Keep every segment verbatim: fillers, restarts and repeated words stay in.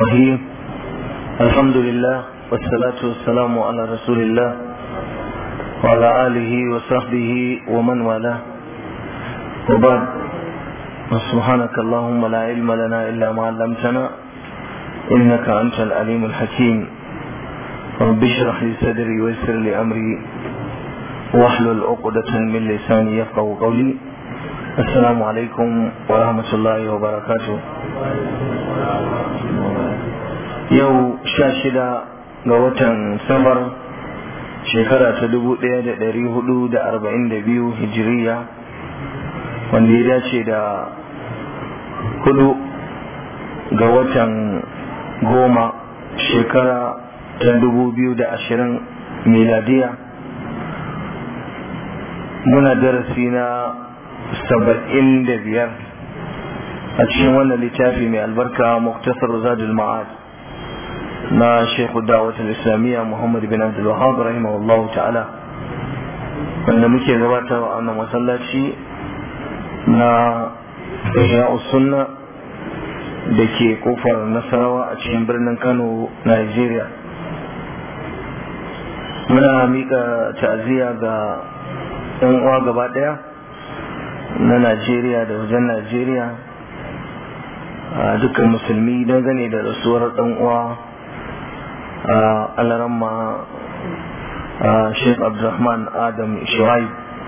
الرحيم الحمد لله والصلاة والسلام على رسول الله وعلى آله وصحبه ومن والاه وبعد سبحانك اللهم لا علم لنا إلا ما علمتنا إنك أنت العليم الحكيم رب اشرح لي صدري ويسر لي أمري واحلل عقدة من لساني يفقهوا قولي السلام عليكم ورحمة الله وبركاته. yau sha shida ga watan safar shekara ta dubu ɗaya da ɗari hudu da arba'in da biyu hijiriya wanda ya dace da hudu ga watan goma shekara ta dubu biyu da ashirin miladiya. Muna darasi na saba'in da biyar a cikin wannan littafi mai albarka muktasar zadul ma'ad na Sheikh Da'wat al-Islamiyya Muhammad bin Abdul Wahhab rahimahullah ta'ala, wanda muke gabatar a wannan masallaci na Ihya'us Sunna da ke kofar Nasarawa a cikin birnin Kano, Nigeria. Muna mika ta'aziyya ga ɗan uwa gaba ɗaya na Najeriya da wajen Najeriya, a dukkan musulmi dangane da rasuwar ɗan uwa alaramma Sheikh Abdulrahman Adam Shuaib,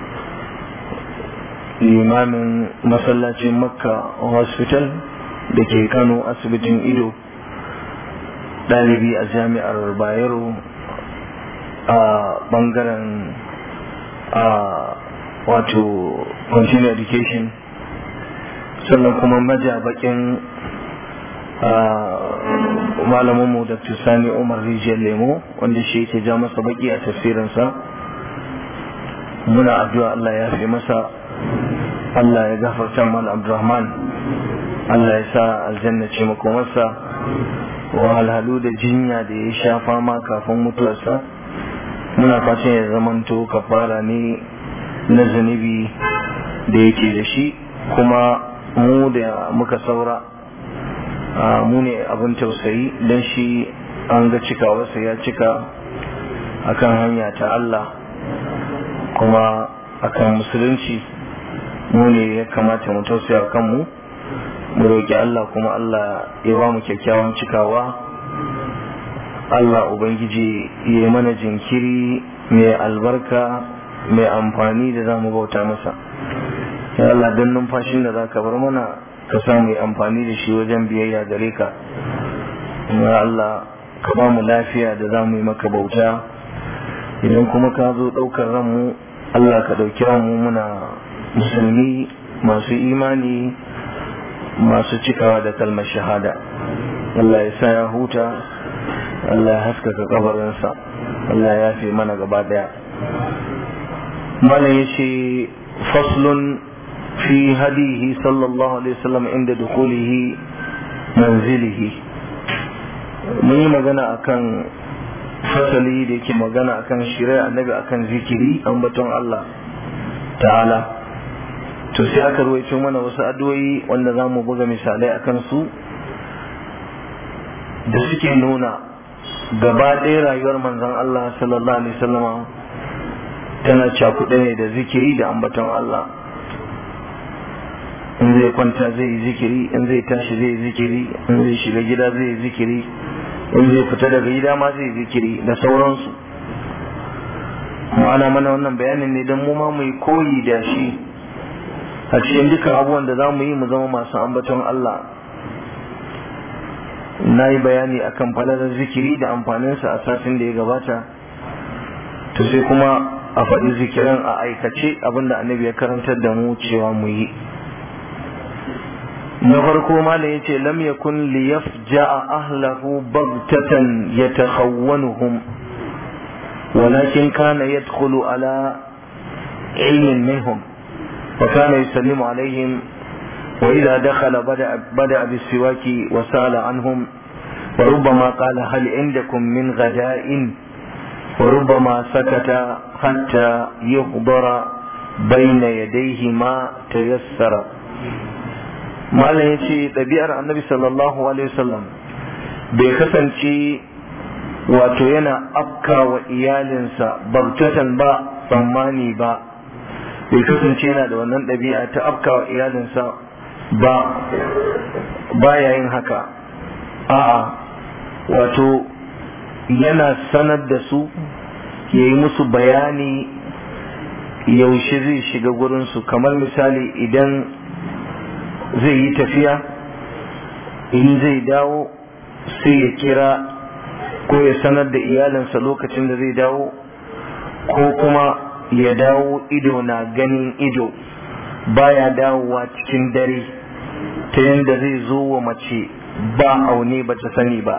limamin masallacin Makka Hospital da ke Kano, asibitin ido, ɗalibi a jami'ar Bayero a bangaren wato continuing education, sannan kuma majabakin malaminmu Dr. Sani Umar Rijiyar Lemo wanda shi yake ja masa baki a tafsirinsa. Muna addu'a Allah ya fi masa, Allah ya gafarta mal Abdurrahman, Allah ya sa aljanna ce makomarsa. Wahalhalu da jinya da ya sha fama kafin mutuwarsa muna fatan ya zamanto kafara ne na zunubi da yake da shi, kuma mu da muka saura mu ne abin tausayi don shi an ga cikawarsa ya cika akan hanya ta Allah kuma akan musulunci. mu ne ya kamata mu tausaya kanmu, mu roƙi Allah kuma Allah ya ba mu kyakkyawan cikawa. Allah Ubangiji ya yi mana jinkiri mai albarka mai amfani da za mu bauta masa. Ya Allah, don numfashin da za ka bar mana ka samu yi amfani da shi wajen biyayya gare ka. Ya Allah, ka ba mu lafiya da za mu yi maka bauta. Idan kuma ka zo ɗaukar ranmu, Allah ka ɗauki ranmu muna musulmi masu imani masu cikawa da kalmar shahada. Allah ya sa ya huta, Allah ya haskaka kabarinsa, Allah ya fi mana gaba daya. Malam yace faslun fi hadihi sallallahu alaihi wasallam inda dukulihi manzilihi. Mun yi magana akan fasali da yake magana akan shari'a annabi akan zikiri ambaton Allah ta'ala. To sai aka ruwaito mana wasu addu'o'i wanda za mu buga misalai akan su da suke nuna gaba ɗaya rayuwar manzon Allah sallallahu alaihi wasallama tana cakuɗe ne da zikiri da ambaton Allah. in zai kwanta zai yi zikiri, in zai tashi zai yi zikiri, in zai shiga gida zai yi zikiri, in zai fita daga gida ma zai yi zikiri da sauransu. ma'ana mana wannan bayanin ne don mu ma mu yi koyi da shi a cikin dukkan abubuwan da za mu yi, mu zama masu ambaton Allah. na yi bayani akan falalar zikiri da amfaninsa a satin da ya gabata, to sai kuma a faɗi zikiran a aikace abinda annabi ya karantar da mu cewa mu yi. na farko malam yace lam yakun liyafja'a ahlahu baghtatan yatakhawwanuhum walakin kana yadkhulu ala ilmin minhum wa kana yusallimu alaihim وإذا دخل بدأ, بدأ بالسواك وسأل عنهم وربما قال هل عندكم من غداء وربما سكت حتى يحضر بين يديه ما تيسر. ما لا يشي طبيعة النبي صلى الله عليه وسلم bai kasance wato yana afka wa iyalinsa bagtatan ba tsammani ba, bai kasance yana da wannan ɗabi'a ta afka wa iyalinsa ba baya yin haka. A'a, wato yana sanar da su, ya yi musu bayani yaushe zai shiga gurinsu. Kamar misali idan zai yi tafiya, in zai dawo sai ya kira ko ya sanar da iyalinsa lokacin da zai dawo, ko kuma ya dawo ido na ganin ido, baya dawowa cikin dare ta yadda zai zo wa mace ba aune ba ta sani ba.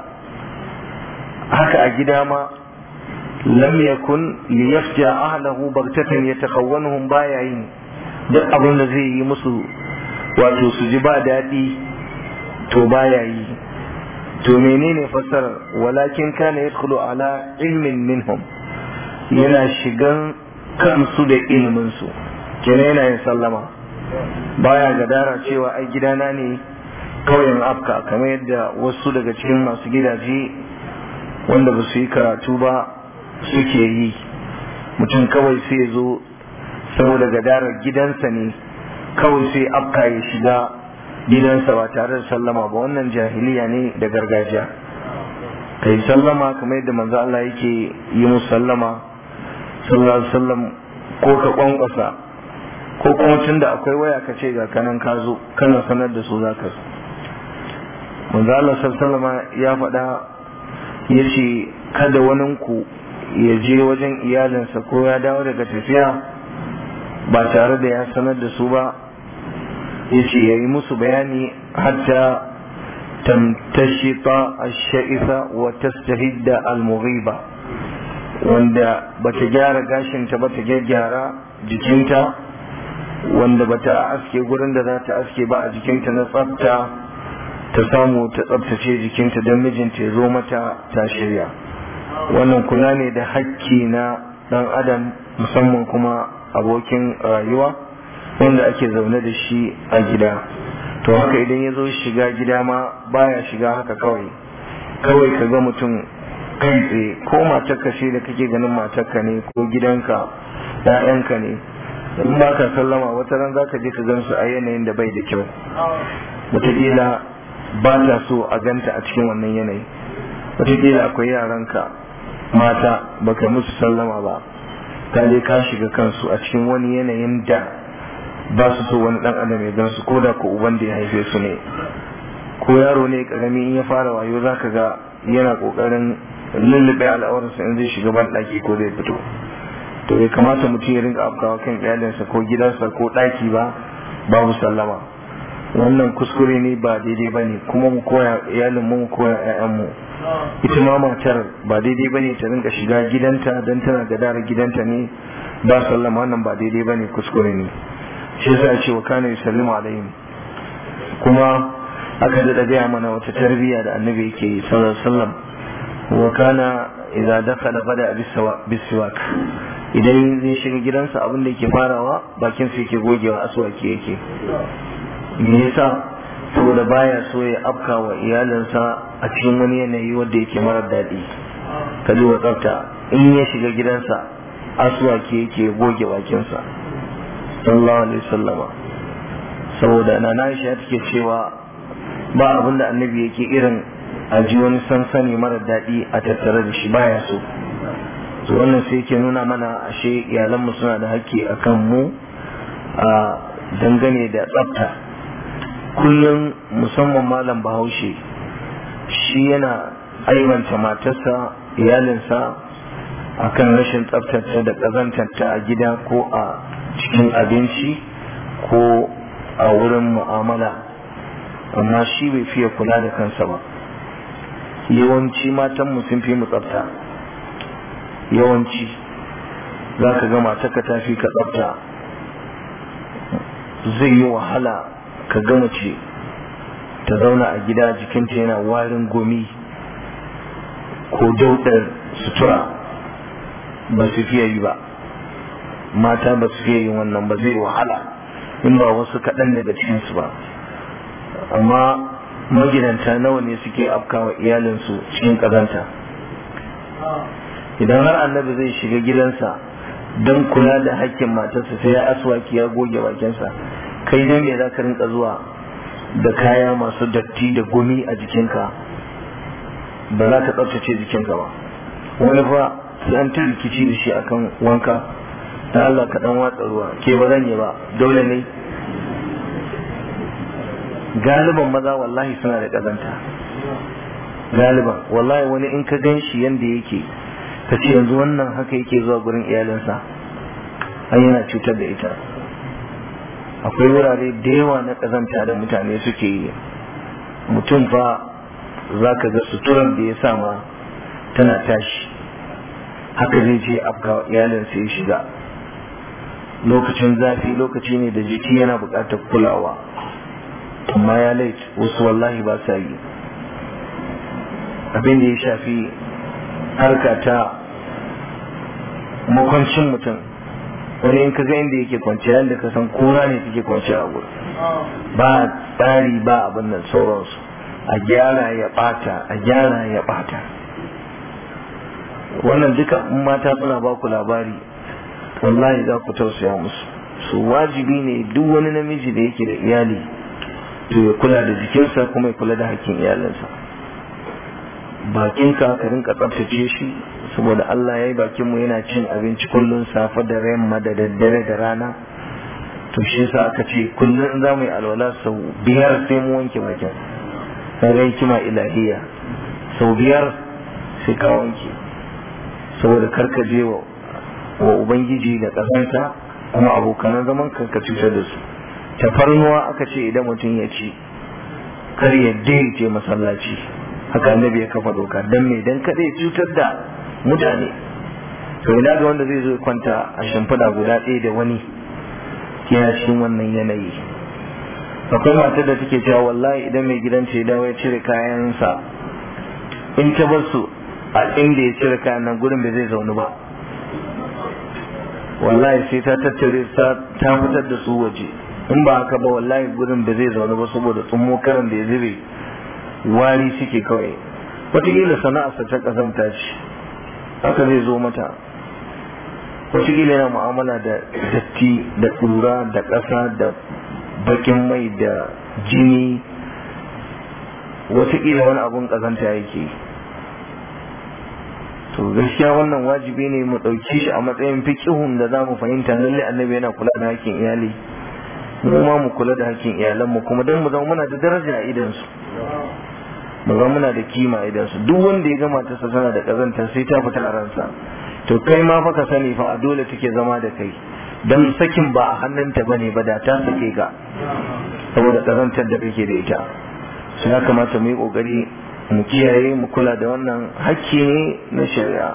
haka a gida ma lam yakun liyafja ahlahu baghtatan yatakawwanuhum baya yin duk abin da zai yi musu wato su ji ba daɗi to baya yi. to menene fassarar walakin kana yadkhulu ala ilmin minhum, yana shigan kansu da ilimin su, kenan yana yin sallama, baya gadara cewa ai gidana ne kauyen afka, kamar yadda wasu daga cikin masu gidaje wanda ba su yi karatu ba suke yi. mutum kawai sai zo saboda gadarar gidansa ne kawai sai afka ya shiga gidansa ba tare da sallama ba, wannan jahiliya ne da gargajiya. kai sallama kamar yadda manzo Allah yake yi musu sallama sallallahu alaihi wasallam, ko ka kwankwasa ko kuma tunda akwai waya ka ce ga kanan ka zo kana sanar da su zaka zo. manzo Allah sallallahu alaihi wasallam ya faɗa yace kada wanin ku ya je wajen iyalinsa ko ya dawo daga tafiya ba tare da ya sanar da su ba, yace yayi musu bayani hatta tamtashita ash-sha'ifa wa tastahidda al-mughiba, wanda bata gyara gashinta ba ta gyara jikinta, wanda bata aske gurin da za ta aske ba a jikinta na tsafta ta samu ta tsaftace jikinta don mijinta ya zo mata ta shirya. wannan kula ne da hakki na dan adam, musamman kuma abokin rayuwa wanda ake zaune da shi a gida. to haka idan ya zo shiga gida ma baya shiga haka kawai kawai ka ga mutum kai tsaye, ko matarka ce da kake ganin matarka ne ko gidanka ‘ya'yanka ne, in ba ka sallama wata ran za ka je ka gan su a yanayin da bai da kyau, wataƙila ba ta so a ganta a cikin wannan yanayi. wataƙila akwai yaranka mata baka musu sallama ba, ka je ka shiga kansu a cikin wani yanayin da ba su so wani dan adam ya gan su, ko da ko uban da ya haife su ne. ko yaro ne karami in ya fara wayo zaka ga yana kokarin lullube al'aurarsa in zai shiga ban daki ko zai fito. to bai kamata mutum ya rinka afkawa kan iyalinsa ko gidansa ko daki ba babu sallama. wannan kuskure ne, ba daidai bane, kuma mu koya iyalin mu koya ƴaƴan mu. ita ma matar ba daidai bane ta rinka shiga gidanta dan tana gadara gidanta ne ba sallama, wannan ba daidai bane, kuskure ne. shi yasa ya ce wa kana yusallimu alaihim. kuma aka da gaya mana wata tarbiyya da annabi yake yi sallallahu alaihi wasallam, wa kana idza dakhala bada bisiwak, idan zai shiga gidansa abin da yake farawa bakin sa yake gogewa, aswaki yake. me yasa? saboda baya so ya afka wa iyalinsa a cikin wani yanayi wanda yake marar daɗi. ka duba tsafta, in ya shiga gidansa aswaki yake goge bakinsa sallallahu alaihi wasallama. saboda na Aisha take cewa ba abin da annabi yake irin a ji wani sansani mara daɗi a tattare da shi, baya so. to wannan sai yake nuna mana ashe iyalanmu suna da haƙƙi akan mu a dangane da tsafta. kullum musamman malam Bahaushe shi yana aibanta matarsa iyalinsa akan rashin tsaftarta da ƙazantarta a gida ko a cikin abinci ko a wurin mu'amala, amma shi bai fiye kula da kansa ba. yawanci matanmu sun fi mu tsafta, yawanci za ka ga matarka ta fi ka tsafta. zai yi wahala ka ga mace ta zauna a gida jikinta yana warin gumi ko daudar sutura, ba su fiye yi ba. mata ba su fiye yin wannan ba, zai wahala in ba wasu kaɗan daga cikinsu ba. amma magidanta nawa ne suke afkawa iyalinsu cikin kazanta. Idan har annabi zai shiga gidansa don kula da hakkin matarsa sai ya aswaki ya goge bakinsa, kai ne me za ka rinka zuwa da kaya masu datti da gumi a jikinka, ba za ka tsaftace jikinka ba. Wani fa sai an ta rikici da shi akan wanka, da Allah ka dan watsa ruwa, ke ba zan yi ba, dole ne. Galiban maza wallahi suna da kazanta, galiban wallahi wani in ka gan shi yanda yake ka ce yanzu wannan haka yake zuwa gurin iyalinsa, an yana cutar da ita. Akwai wurare da yawa na kazanta da mutane suke yi. Mutum fa za ka ga suturar da ya sama tana tashi, haka zai je afka iyalinsa ya shiga. Lokacin zafi lokaci ne da jiki yana buƙatar kulawa, amma ya lait wasu wallahi ba sa yi. Abin da ya shafi harka ta makwancin mutum, wani in ka ga inda yake kwanciya yadda ka san kura ne take kwanciya a gurin, ba tsari ba abin nan sauransu, a gyara ya bata a gyara ya bata. Wannan duka mata suna ba ku labari, wallahi za ku tausaya musu. Su wajibi ne duk wani namiji da yake da iyali to ya kula da jikinsa kuma ya kula da hakkin iyalinsa. Bakinka ka rinka tsaftace shi, saboda Allah ya yi bakinmu yana cin abinci kullum, safe da yamma da daddare da rana. To shi yasa aka ce kullum in za mu yi alwala sau biyar sai mu wanke bakin. Kaga hikima ilahiya, sau biyar sai ka wanke, saboda karka je wa wa ubangiji da ƙasanta kuma abokanan zaman ka ka cutar da su. Tafarnuwa aka ce idan mutum ya ci kar ya je masallaci, haka annabi ya kafa doka. Dan me? Dan kada ya cutar da mutane. To ina ga wanda zai zo kwanta a shimfiɗa guda ɗaya da wani yana cikin wannan yanayi. Akwai matar da take cewa wallahi idan mai gidanta ya dawo ya cire kayansa, in ta bar su a inda ya cire kayan nan gurin bai zai zaunu ba, wallahi sai ta tattare ta fitar da su waje. In ba haka ba wallahi gurin bai zai zaunu ba, saboda tsummo karan da ya zube wari suke kawai. Wataƙila sana'arsa ta ƙazanta ce, haka zai zo mata. Wataƙila yana mu'amala da datti da ƙura da ƙasa da bakin mai da jini, wataƙila wani abun ƙazanta yake. To gaskiya wannan wajibi ne mu ɗauki shi a matsayin fiqhun da za mu fahimta lalle annabi yana kula da hakkin iyali, mu ma mu kula da hakkin iyalanmu kuma don mu zama muna da daraja a idansu, mu zama muna da kima a idansu. Duk wanda ya ga matarsa tana da ƙazanta sai ta fita a ransa. To kai ma fa ka sani fa a dole take zama da kai, dan sakin ba a hannunta bane ba, da ta sake ka saboda ƙazantar da kake da ita. Sai ya kamata mu yi ƙoƙari mu kiyaye mu kula da wannan hakki ne na shari'a.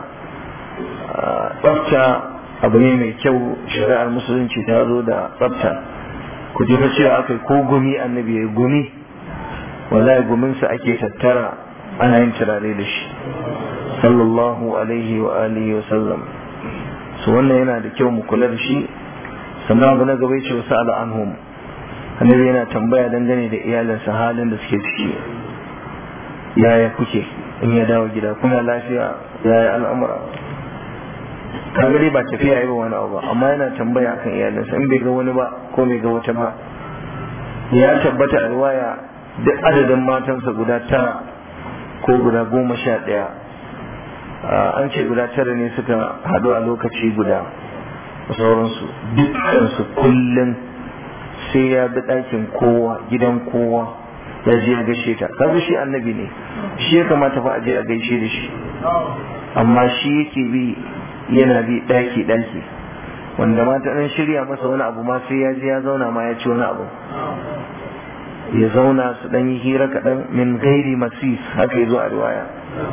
Tsafta abu ne mai kyau, shari'ar musulunci ta zo da tsafta. Ku ji fa cewa akai ko gumi annabi ya gumi, wallahi guminsa ake tattara ana yin turare da shi sallallahu alaihi wa alihi wa sallam. So wannan yana da kyau mu kula da shi. Sannan abu na gaba ce wasu ala anhum, annabi yana tambaya dangane da iyalinsa halin da suke ciki. Yaya kuke in ya dawo gida, kuna lafiya, yaya al'amura? Kagare ba tafiya yi ba wani abu, amma yana tambaya akan iyalinsa. In bai ga wani ba ko bai ga wata ba, ya tabbata a riwaya duk adadin matansa guda tara ko guda goma sha ɗaya, an ce guda tara ne suka haɗu a lokaci guda da sauransu. Dukkansu kullum sai ya bi ɗakin kowa, gidan kowa, ya je ya gaishe ta. Kaga shi annabi ne, shi ya kamata fa a je a gaishe da shi, amma shi yake bi, yana bi ɗaki ɗaki, wanda mata ɗan shirya masa wani abu ma sai ya je ya zauna ma ya ci wani abu, ya zauna su ɗan yi hira kaɗan min gairi masis, haka ya zo a riwaya,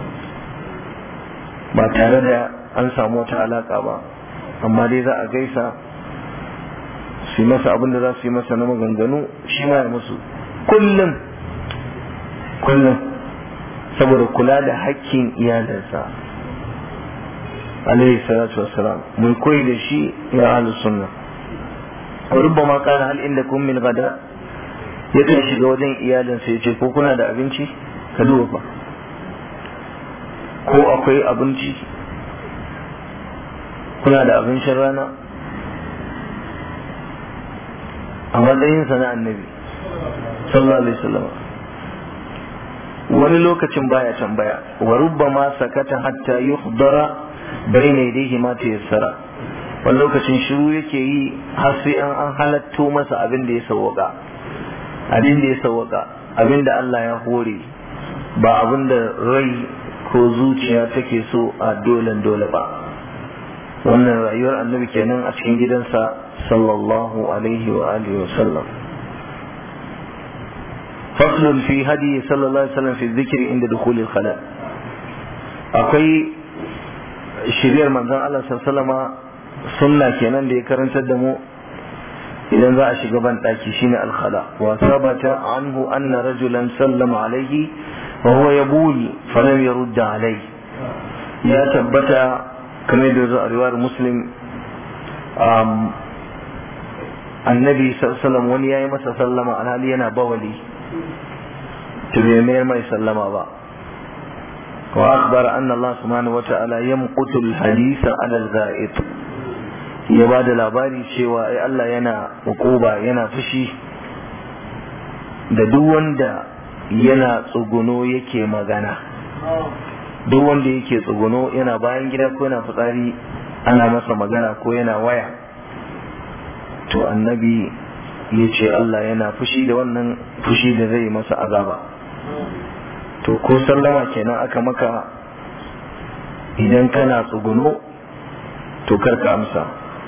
ba tare da an samu wata alaƙa ba, amma dai za a gaisa, su yi masa abin da za su yi masa na maganganu, shi ma ya musu kullum kullum, saboda kula da hakkin iyalinsa alaihi salatu wassalam. mun koyi da shi ya ahlus sunna. wa rubbama kana hal indakum min gada, yakan shiga wajen iyalinsa ya ce ko kuna da abinci, ka duba fa, ko akwai abinci, kuna da abincin rana, a matsayinsa na annabi sallallahu alaihi wasallam. wani lokacin baya tambaya, wa rubbama sakata hatta yuhdara bayna yadayhi ma tayassara, wani lokacin shiru yake yi har sai an an halatto masa abin da ya sawwaka, abin da ya sawwaka, abin da Allah ya hore, ba abin da rai ko zuciya take so a dolen dole ba. wannan rayuwar annabi kenan a cikin gidansa sallallahu alaihi wa alihi wa sallam. فصل في هدي صلى الله عليه وسلم في الذكر عند دخول الخلاء. akwai shiriyar manzon Allah sallallahu alaihi wasallam sunna kenan da ya karantar da mu idan za a shiga ban daki shine al-khala. wa sabata anhu anna rajulan sallama alaihi wa huwa yabul falam yurd alaihi. ya tabbata kamar da zuwa riwayar Muslim, annabi sallallahu alaihi wasallam wani yayi masa sallama alhali yana bawali, to bai mayar mai sallama ba. wa akhbara anna Allah subhanahu wa ta'ala yamqutu al-haditha 'ala al-gha'ib. ya bada labari cewa ai Allah yana hukuba, yana fushi da duk wanda yana tsuguno yake magana. duk wanda yake tsuguno yana bayan gida ko yana fitsari ana masa magana ko yana waya, to annabi ya ce Allah yana fushi da wannan fushi da zai masa azaba. to ko sallama kenan aka maka idan kana tsuguno to karka amsa,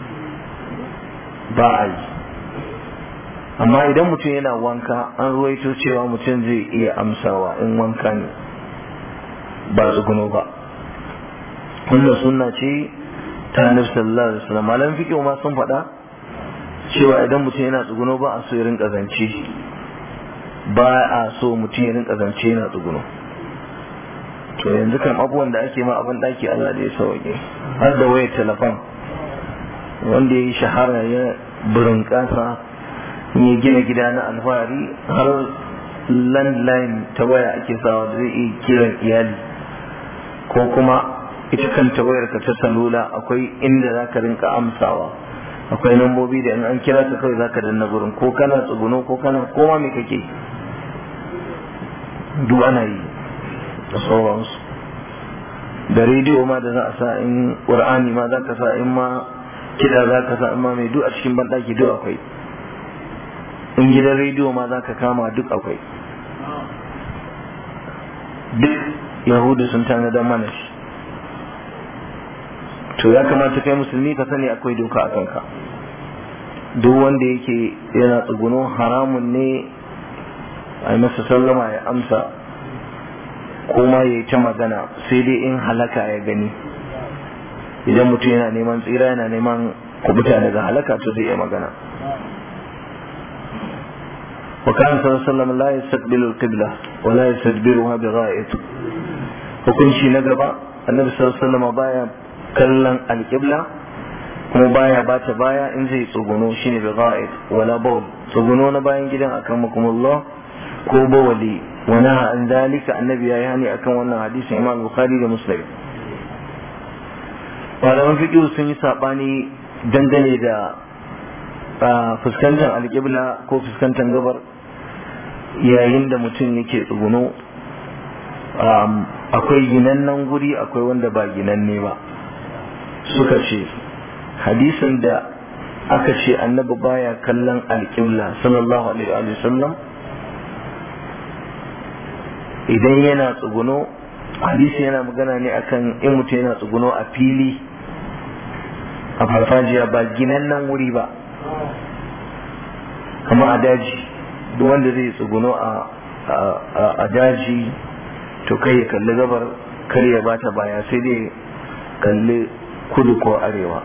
ba a yi. amma idan mutum yana wanka an ruwaito cewa mutum zai iya amsawa in wanka ne, ba tsuguno ba. wannan sunna ce ta Annabi sallallahu alaihi wasallam. malam fiqh ma sun faɗa cewa idan mutum yana tsuguno ba a so ya rinka zance, ba a so mutum ya rinka zance yana tsuguno. to yanzu kan abubuwan da ake ma abin daki Allah da ya sauke, har da wayar telefon wanda ya yi shahara ya burin kasa ya gina gida na alfahari, har landline ta waya ake sawa da zai iya kiran iyali, ko kuma ita kanta wayar ka ta salula akwai inda za ka rinka amsawa, akwai lambobi da in an kira ka kawai za ka danna gurin, ko kana tsuguno ko kana koma me kake, duk ana yi da sauransu. da rediyo ma da za a sa, in ƙur'ani ma za ka sa, in ma kiɗa za ka sa, in ma mai duk a cikin banɗaki duk akwai, in gidan rediyo ma za ka kama duk akwai. duk yahudu sun tanadar mana shi. to ya kamata kai musulmi ka sani akwai doka a kanka. duk wanda yake yana tsuguno haramun ne a yi masa sallama ya amsa, kuma ya yi ta magana, sai dai in halaka ya gani. idan mutum yana neman tsira, yana neman kubuta daga halaka, to zai iya magana. wa kan sallallahu la yastaqbilu al-qibla wa la yastadbiruha bi gha'ib. hukunci na gaba, annabi sallallahu alaihi wasallam baya kallon al-qibla kuma baya bata baya in zai tsuguno, shine bi gha'ib wala bawl. tsuguno na bayan gidan akan makumullah ko bawali, wa naha an dalika, annabi ya yani akan wannan hadisin Imam Bukhari da Muslim. malaman fiqh sun yi sabani dangane da fuskantar alƙibla ko fuskantar gabar yayin da mutum yake tsuguno. akwai ginannan guri, akwai wanda ba ginanne ba. suka ce hadisin da aka ce annabi baya kallon alƙibla sallallahu alaihi wa sallam idan yana tsuguno, hadisi yana magana ne akan in mutum yana tsuguno a fili, a farfajiya, ba ginannan wuri ba, kama a daji. duk wanda zai tsuguno a daji to kai ya kalli gabar, kar ya bata baya, sai dai kalli kudu ko arewa.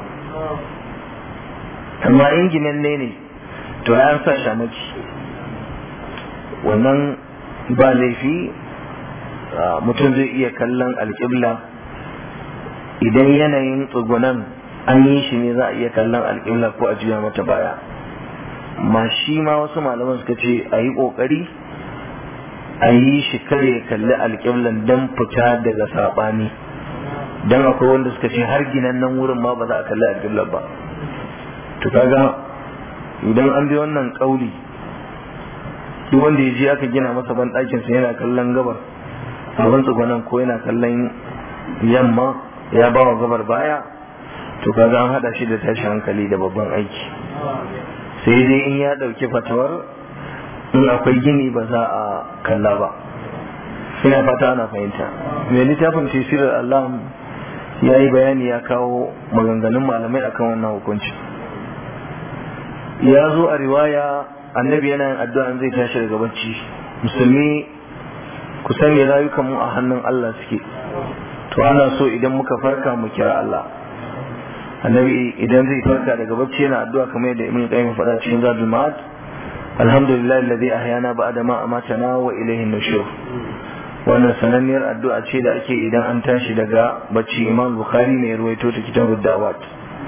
amma in ginanne ne to ya sa shamaki, wannan ba laifi, mutum zai iya kallon alƙibla. idan yanayin tsugunan an yi shi ne za a iya kallon alƙibla ko a juya mata baya. ma shi ma wasu malaman suka ce a yi ƙoƙari a yi shi kare ya kalli alƙiblan don fita daga saɓani, don akwai wanda suka ce har ginan nan wurin ma ba za a kalli alƙiblan ba. To kaga idan an bi wannan ƙauli, duk wanda ya je aka gina masa ban ɗakinsa yana kallon gabar abin tsugunan ko yana kallon yamma ya ba wa gabar baya, to kaga an haɗa shi da tashi hankali da babban aiki. Sai dai in ya ɗauki fatawar in akwai gini ba za a kalla ba. Ina fata ana fahimta. Mai littafin tafsirar Allah ya yi bayani, ya kawo maganganun malamai akan wannan hukunci. Ya zo a riwaya annabi yana yin addu'a zai tashi daga bacci. Musulmi ku sani rayukan mu a hannun Allah suke, to ana so idan muka farka mu kira Allah. Annabi idan zai farka daga bacci yana addu'a kamar yadda Ibn Qayyim faɗa cikin Zadul Ma'ad, alhamdulillah alladhi ahyana ba'da ma amatana wa ilayhi an-nushur. Wannan sananniyar addu'a ce da ake idan an tashi daga bacci. Imam Bukhari ne ya ruwaito ta kitabud da'awat.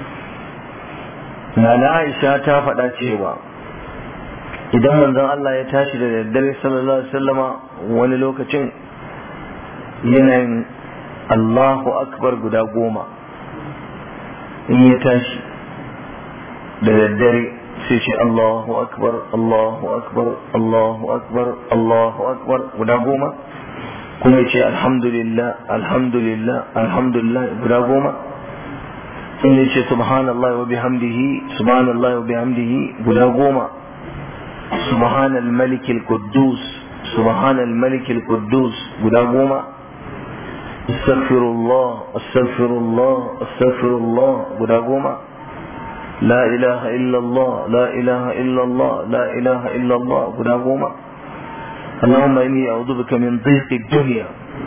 Nana Aisha ta faɗa cewa idan manzon Allah ya tashi da daddare sallallahu alaihi wasallama wani lokacin yanayin Allahu akbar guda goma in ya tashi da daddare sai ce Allahu akbar Allahu akbar Allahu akbar Allahu akbar guda goma, kuma ya ce alhamdulillah alhamdulillah alhamdulillah guda goma, sun ya ce subhanallah wa bihamdihi subhanallah wa bihamdihi guda goma, subhanal malikil quddus subhanal malikil quddus guda goma, astaghfirullah astaghfirullah astaghfirullah guda goma, la ilaha illallah la ilaha illallah la ilaha illallah guda goma, Allahumma inni a'udhu bika min dhiqi dunya.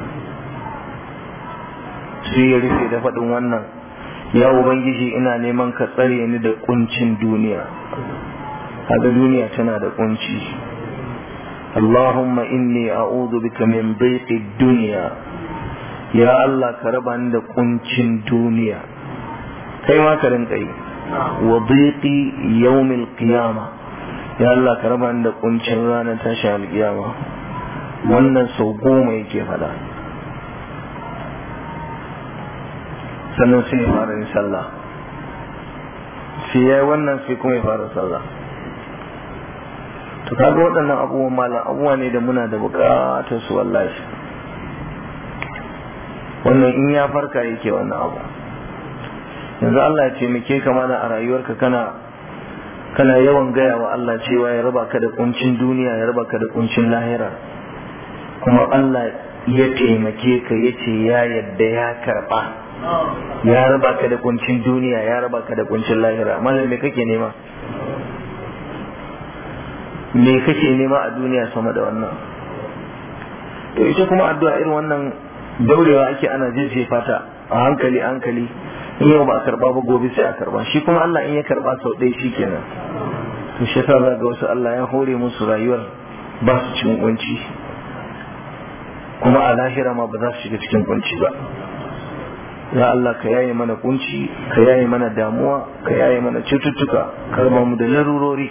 Sai ya rufe da faɗin wannan, ya ubangiji ina neman ka tsare ni da kuncin duniya. Kaga duniya tana da kunci. Allahumma inni a'udhu bika min dhiqi dunya. Ya Allah ka raba ni da kuncin duniya. Kai ma ka rinka yi. Wa dhiqi yawmil qiyamah. Ya Allah ka raba ni da kuncin ranar tashi alƙiyama. Wannan sau goma yake faɗa. Sannan sai ya fara yin sallah. Sai ya yi wannan sai kuma ya fara sallah. To kaga waɗannan abubuwan malam abubuwa ne da muna da buƙatar su wallahi. Wannan in ya farka yake wannan abu. Yanzu Allah ya taimake ka mana a rayuwarka kana kana yawan gaya wa Allah cewa ya raba ka da kuncin duniya, ya raba ka da kuncin lahira, kuma Allah ya taimake ka ya ce ya yadda ya karba, ya raba ka da kuncin duniya, ya raba ka da kuncin lahira. Malam me kake nema? Me kake nema a duniya sama da wannan? To ita kuma addu'a irin wannan daurewa ake ana jejjefa ta a hankali hankali. In yau ba a karba ba gobe sai a karba. Shi kuma Allah in ya karba sau ɗaya shi kenan. To shi yasa za ga wasu Allah ya hore musu rayuwar ba su cikin kunci, kuma a lahira ma ba za su shiga cikin kunci ba. Ya Allah ka yaye mana kunci, ka yaye mana damuwa, ka yaye mana cututtuka, ka raba mu da larurori.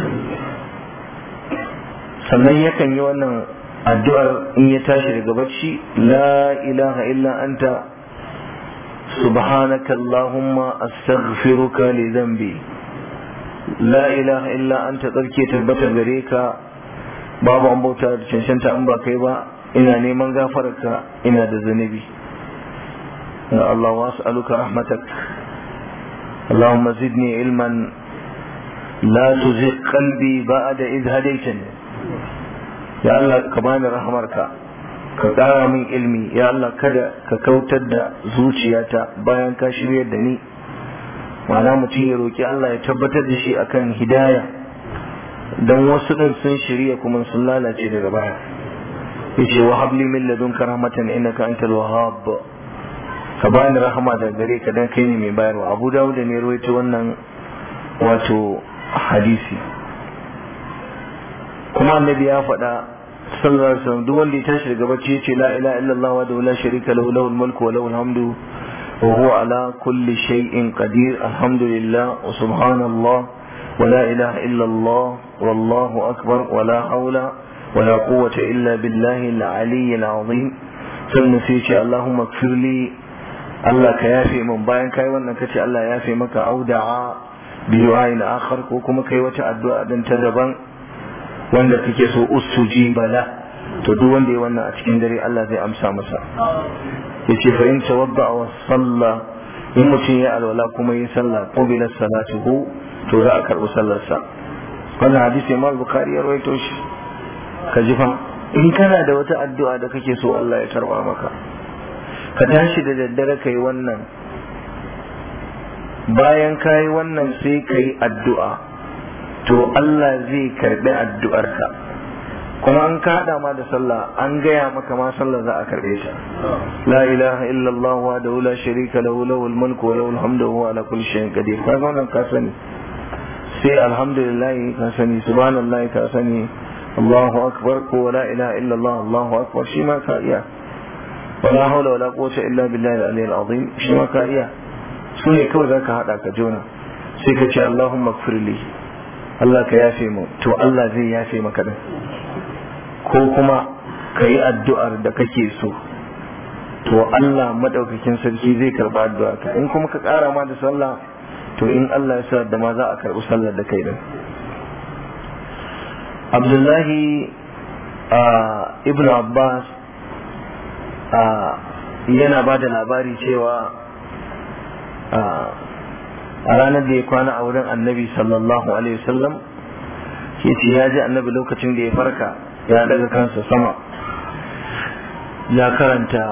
Sannan yakan yi wannan addu'ar in ya tashi daga bacci, la ilaha illa anta subhanaka allahumma astaghfiruka li dhanbi. La ilaha illa anta, tsarki tabbata gare ka, babu an bauta da cancanta in ba kai ba, ina neman gafararka, ina da zunubi. Ya Allah was'aluka rahmatak, Allahumma zidni ilman la tuzigh qalbi ba'da idh hadaytani. Ya Allah ka bani rahmarka, ka ƙara min ilmi. Ya Allah kada ka kautar da zuciyata bayan ka shiryar da ni. Ma'ana mutum ya roki Allah ya tabbatar da shi akan hidaya, dan wasu din sun shirya kuma sun lalace daga baya. Yace wa habli min ladunka rahmatan innaka antal wahhab. Ka bani rahama daga gare ka dan kai ne mai bayarwa. Abu Dawud ne ya rawaito wannan wato hadisi. Kuma annabi ya faɗa sallallahu alaihi wasallam, duk wanda ya tashi daga bacci yace la ilaha illallah wa la sharika lahu lahul mulku wa lahul hamdu wa huwa ala kulli shay'in qadir, alhamdulillah wa subhanallah ولا إله إلا الله والله أكبر ولا حول ولا قوة إلا بالله العلي العظيم sannan sai ce Allahumma kfirli Allah ka yafe min bayan kai wannan kace Allah ya yafe maka auda'a bi du'ain akhar ko kuma kai wata addu'a din ta daban wanda kake so usuji bala to duk wanda ya wannan a cikin dare Allah zai amsa masa yace fa in tawadda wa salla in mutum ya alwala kuma yi sallah qubila salatuhu to za a karbi sallar sa wannan hadisi Imam Bukhari ya rawaito shi ka ji fa in kana da wata addu'a da kake so Allah ya karba maka ka tashi da daddare kai wannan bayan kai wannan sai kai addu'a to Allah zai karbi addu'arka kuma an ka hada ma da sallah an gaya maka ma sallar za a karbe ta la ilaha illallah wa la sharika lahu lahul mulku wa lahul hamdu wa huwa ala kulli shay'in qadir ka wannan ka sani sai alhamdulillah ka sani subhanallah ka sani Allahu akbar ko la ilaha illallah Allahu akbar shi ma ka iya wala hawla wala quwwata illa billahi al-aliyyil azim shi ma ka iya su ne kawai zaka hada ka jona sai ka ce Allahumma ighfirli Allah ka yafe mu to Allah zai yafe maka din ko kuma ka yi addu'ar da kake so to Allah madaukakin sarki zai karba addu'ar ka in kuma ka kara ma da sallah to in Allah ya sa da ma za a karbi sallar da kai din Abdullahi ibn Abbas yana ba da labari cewa a ranar da ya kwana a wurin annabi sallallahu alaihi wasallam ke ce ya ji annabi lokacin da ya farka ya daga kansa sama ya karanta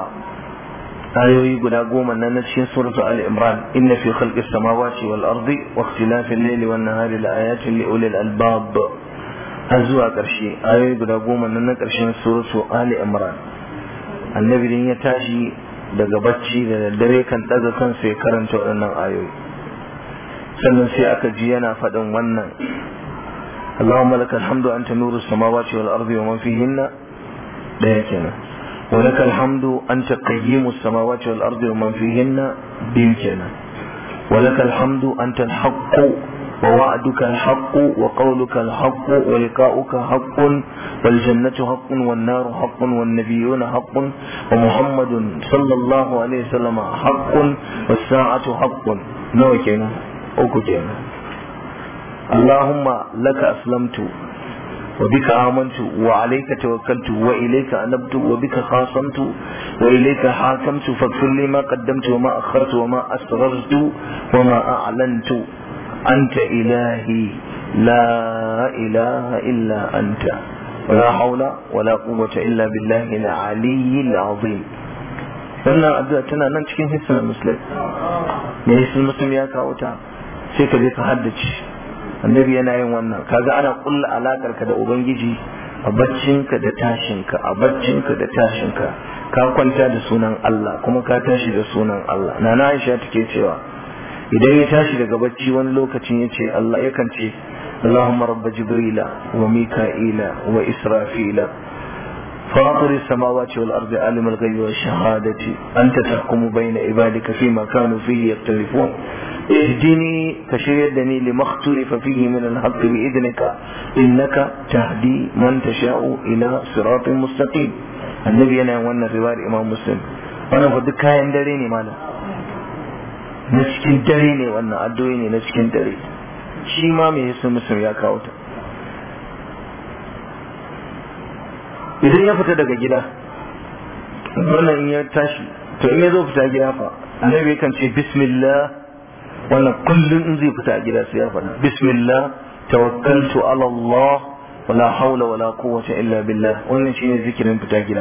ayoyi guda goma nan na cikin suratu al-imran inna fi khalqis samawati wal ardi wa ikhtilafil layli wan nahari la ayatin li ulil albab har zuwa karshe ayoyi guda goma nan na karshen suratu al-imran annabi din ya tashi daga bacci da daddare kan daga kansa ya karanta waɗannan ayoyi sannan sai aka ji yana faɗin wannan اللهم لك الحمد أنت نور السماوات والأرض ومن فيهن ديكنا ولك الحمد أنت قيم السماوات والأرض ومن فيهن بيمكنا ولك الحمد أنت الحق ووعدك الحق وقولك الحق ولقاؤك حق والجنة حق والنار حق والنبيون حق ومحمد صلى الله عليه وسلم حق والساعة حق نوكنا أوكتنا اللهم لك أسلمت وبك آمنت وعليك توكلت وإليك أنبت وبك خاصمت وإليك حاكمت فاغفر لي ما قدمت وما أخرت وما أسررت وما أعلنت أنت إلهي لا إله إلا أنت ولا حول ولا قوة إلا بالله العلي العظيم wannan addu'a tana nan cikin hisnul muslim ne hisnul muslim ya kawo ta sai ka je ka haddace annabi yana yin wannan kaga ana kulla alakar ka da ubangiji a baccinka da tashinka a baccinka da tashinka ka kwanta da sunan Allah kuma ka tashi da sunan Allah nana Aisha take cewa idan ya tashi daga bacci wani lokacin yace Allah yakan ce Allahumma rabb jibrila wa mika'ila wa israfila فاطر السماوات والأرض عالم الغيب والشهادة أنت تحكم بين عبادك فيما كانوا فيه يختلفون اهدني كشيدني لما اختلف فيه من الحق بإذنك إنك تهدي من تشاء إلى صراط مستقيم النبي أنا وانا رواية إمام مسلم وانا فدك كاين داريني مالا نسكن داريني وانا أدويني نسكن داريني شي ما مي اسم مسلم يا كاوتا idan ya fita daga gida wannan in ya tashi to in ya zo fita gida fa annabi kan ce bismillah wannan kullum in zai fita gida sai ya faɗa bismillah tawakkaltu ala Allah wala hawla wala quwwata illa billah wannan shine zikirin fita gida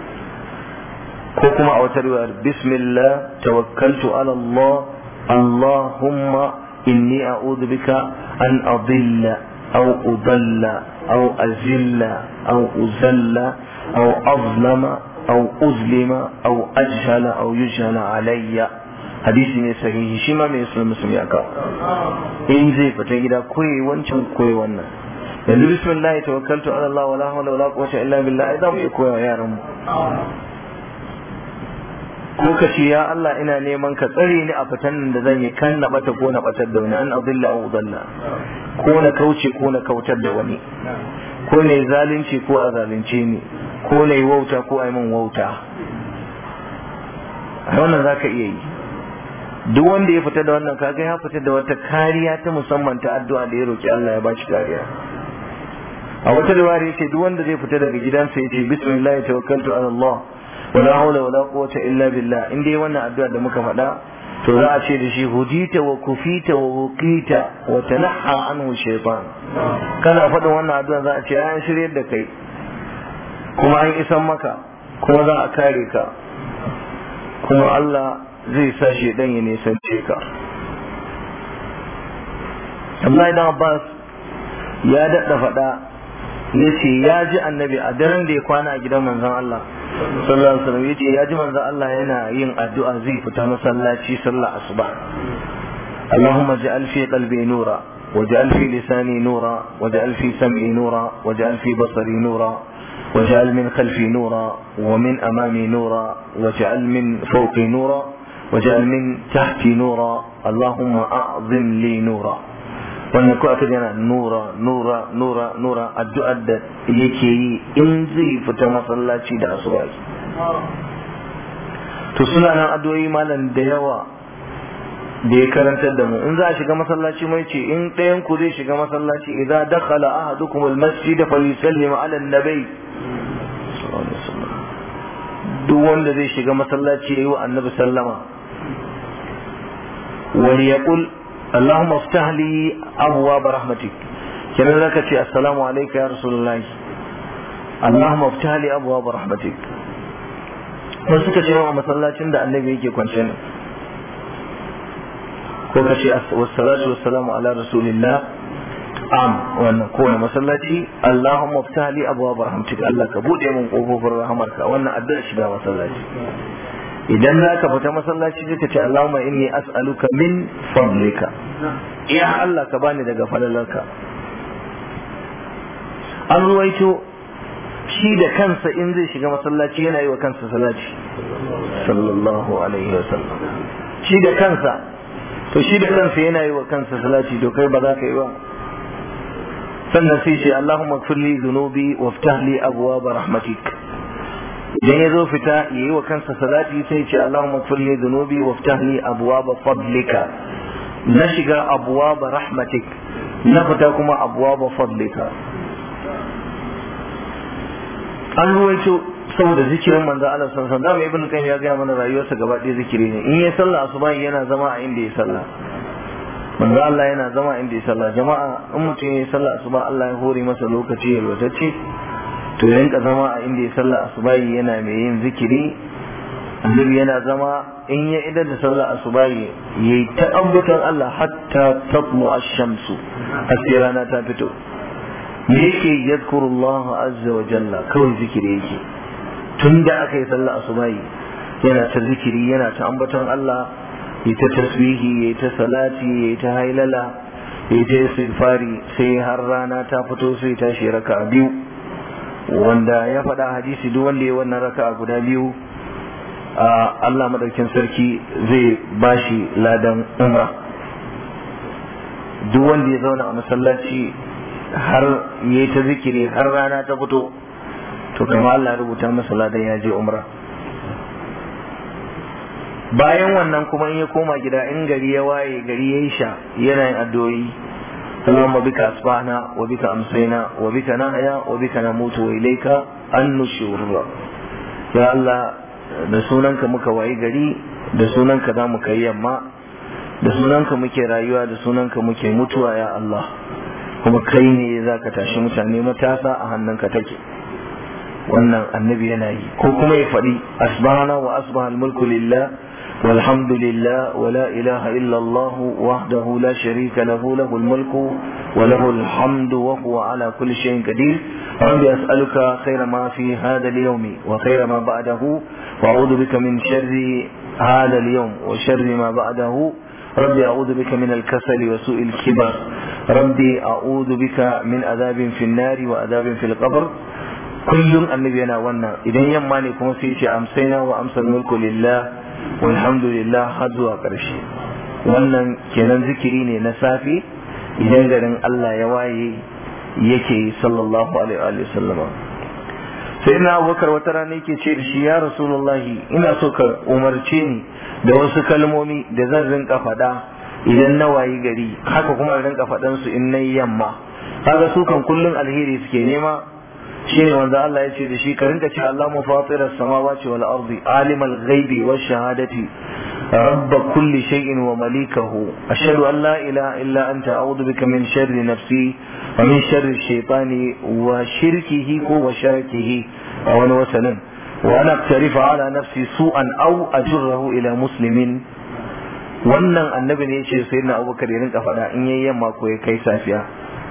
ko kuma a wata riwaya bismillah tawakkaltu ala Allah Allahumma inni a'udhu bika an adilla aw udalla أو أزل أو أزل أو أظلم أو أظلم أو أجهل أو يجهل علي حديث ne sahihi shi ma mai sunan musulmi aka in zai fita gida koyi wancan koyi wannan yanzu bismillah tawakkaltu ala Allah wala hawla wala quwwata illa billah idan mu koya yaran mu ko ka ce ya Allah ina neman ka tsare ni a fitan nan da zan yi kan na bata ko na batar da wani, an adilla au dalla, ko na kauce ko na kautar da wani, ko na yi zalunci ko a zalunce ni, ko na yi wauta ko a yi min wauta. a wannan za ka iya yi. Duk wanda ya fita da wannan kaga ya fita da wata kariya ta musamman ta addu'a da ya roki Allah ya ba shi kariya. A wata riwaya yace duk wanda zai fita daga gidansa yace bismillah tawakkaltu ala Allah wala hawla wala quwwata illa billah, in dai wannan addu'a da muka faɗa to za a ce da shi hudita wa kufita wa wuqita wa tanaha anhu shaytan. Kana faɗin wannan addu'a za a ce an shiryar da kai kuma an isan maka kuma za a kare ka kuma Allah zai sa shi dan ya nisance ka. Abdullahi dan Abbas ya daɗa faɗa ya ce ya ji annabi a daren da ya kwana a gidan manzon Allah sallallahu alaihi wasallam, ya ce ya ji manzon Allah yana yin addu'a zai fita masallaci sallar asuba. Allahumma ja'al fi qalbi nura waj'al fi lisani nura waj'al fi sam'i nura waj'al fi basari nura waj'al min khalfi nura wa min amami nura waj'al min fawqi nura waj'al min tahti nura Allahumma a'zim li nura. wannan ko aka yana nura nura nura nura addu'ar da yake yi in zai fita masallaci da asuba. To suna nan addu'o'i malam da yawa da ya karantar da mu. In za a shiga masallaci mai ce in ɗayan ku zai shiga masallaci idza dakhala ahadukum almasjid falyusallim ala an-nabi. Duk wanda zai shiga masallaci yayi wa annabi sallama. Wa yaqul اللهم افتح لي أبواب رحمتك. كنا لك السلام عليك يا رسول الله. اللهم افتح لي أبواب رحمتك. wasu ka ce wa masallacin da annabi yake kwance ne ko ka ce wassalatu wassalamu ala rasulillah am wannan kowane masallaci Allahumma iftah li abwaab rahmatik, Allah ka bude min kofofin rahmarka, wannan addu'a shiga masallaci. Idan za ka fita masallaci sai ka ce Allahumma inni as'aluka min fadlika, ya Allah ka bani daga falalarka. An ruwaito shi da kansa in zai shiga masallaci yana yi wa kansa salati sallallahu alaihi wasallam, shi da kansa. To shi da kansa yana yi wa kansa salati, to kai ba za ka yi ba. Sannan sai ce Allahumma ighfir li dhunubi waftah li abwaab rahmatik. Idan ya zo fita ya yi wa kansa salati sai ce Allahumma ighfir li dhunubi waftah li abwaab fadlika. Na shiga abwaab rahmatik, na fita kuma abwaab fadlika. An ruwaito saboda zikirin manzo Allah sallallahu alaihi wasallam, ibn Qayyim ya ga mana rayuwarsa gaba ɗaya zikiri ne. In ya sallah asuba yana zama a inda ya sallah. Manzo Allah yana zama inda ya sallah. Jama'a in mutum ya sallah asuba Allah ya hore masa lokaci ya lotacce, to ya rinka zama a inda ya sallah asubahi yana mai yin zikiri. Annabi yana zama in ya idar da sallah asubahi yayi ta ambatan Allah hatta tatlu ash-shamsu, har rana ta fito. Me yake yadhkurullah azza wa jalla, kawai zikiri yake. Tunda aka yi sallah asubahi yana ta zikiri, yana ta ambatan Allah, yayi ta tasbihi, yayi ta salati, yayi ta hailala, yayi ta istighfari, sai har rana ta fito sai tashi raka'a biyu. Wanda ya faɗa hadisi duk wanda ya wannan raka'a guda biyu Allah madaukin sarki zai bashi ladan umra. Duk wanda ya zauna a masallaci har yayi ta zikiri har rana ta fito, to kuma Allah rubuta masa ladan ya je umra. Bayan wannan kuma in ya koma gida, in gari ya waye gari ya sha, yana yin addu'o'i. اللهم بك أصبحنا وبك أمسينا وبك نحيا وبك نموت وإليك النشور. يا الله da sunanka muka wayi gari, da sunanka za mu kai yamma, da sunanka muke rayuwa, da sunanka muke mutuwa ya Allah, kuma kai ne za ka tashi mutane matasa a hannunka take. Wannan annabi yana yi. Ko kuma ya faɗi asbahana wa asbaha al-mulku lillah والحمد لله ولا إله إلا الله وحده لا شريك له له الملك وله الحمد وهو على كل شيء قدير. ربي أسألك خير ما في هذا اليوم وخير ما بعده وأعوذ بك من شر هذا اليوم وشر ما بعده. ربي أعوذ بك من الكسل وسوء الكبر. ربي أعوذ بك من عذاب في النار وعذاب في القبر. kullum annabi yana wannan. Idan yamma ne kuma sai ce amsaina wa amsal mulku lillah walhamdulillah har zuwa ƙarshe. Wannan kenan zikiri ne na safi idan garin Allah ya waye yake sallallahu alaihi wa sallama. sai na Abubakar wata rana yake ce da shi, ya Rasulullahi, ina so ka umarce ni da wasu kalmomi da zan rinka faɗa idan na wayi gari, haka kuma rinka faɗan su in nayi yamma. kaga su kan kullun alheri suke nema. shine wanda Allah ya ce da shi ka rinka ce Allahumma fatira as-samawati wal ardi alimal ghaibi wash shahadati rabb kulli shay'in wa malikahu ashhadu an la ilaha illa anta a'udhu bika min sharri nafsi wa min sharri shaytani wa shirkihi ko wa shirkihi wa wasalan wa ana aqtarifa ala nafsi su'an aw ajrahu ila muslimin. wannan annabi ne yace sayyidina Abubakar ya rinka faɗa in yayi yamma ko ya kai safiya.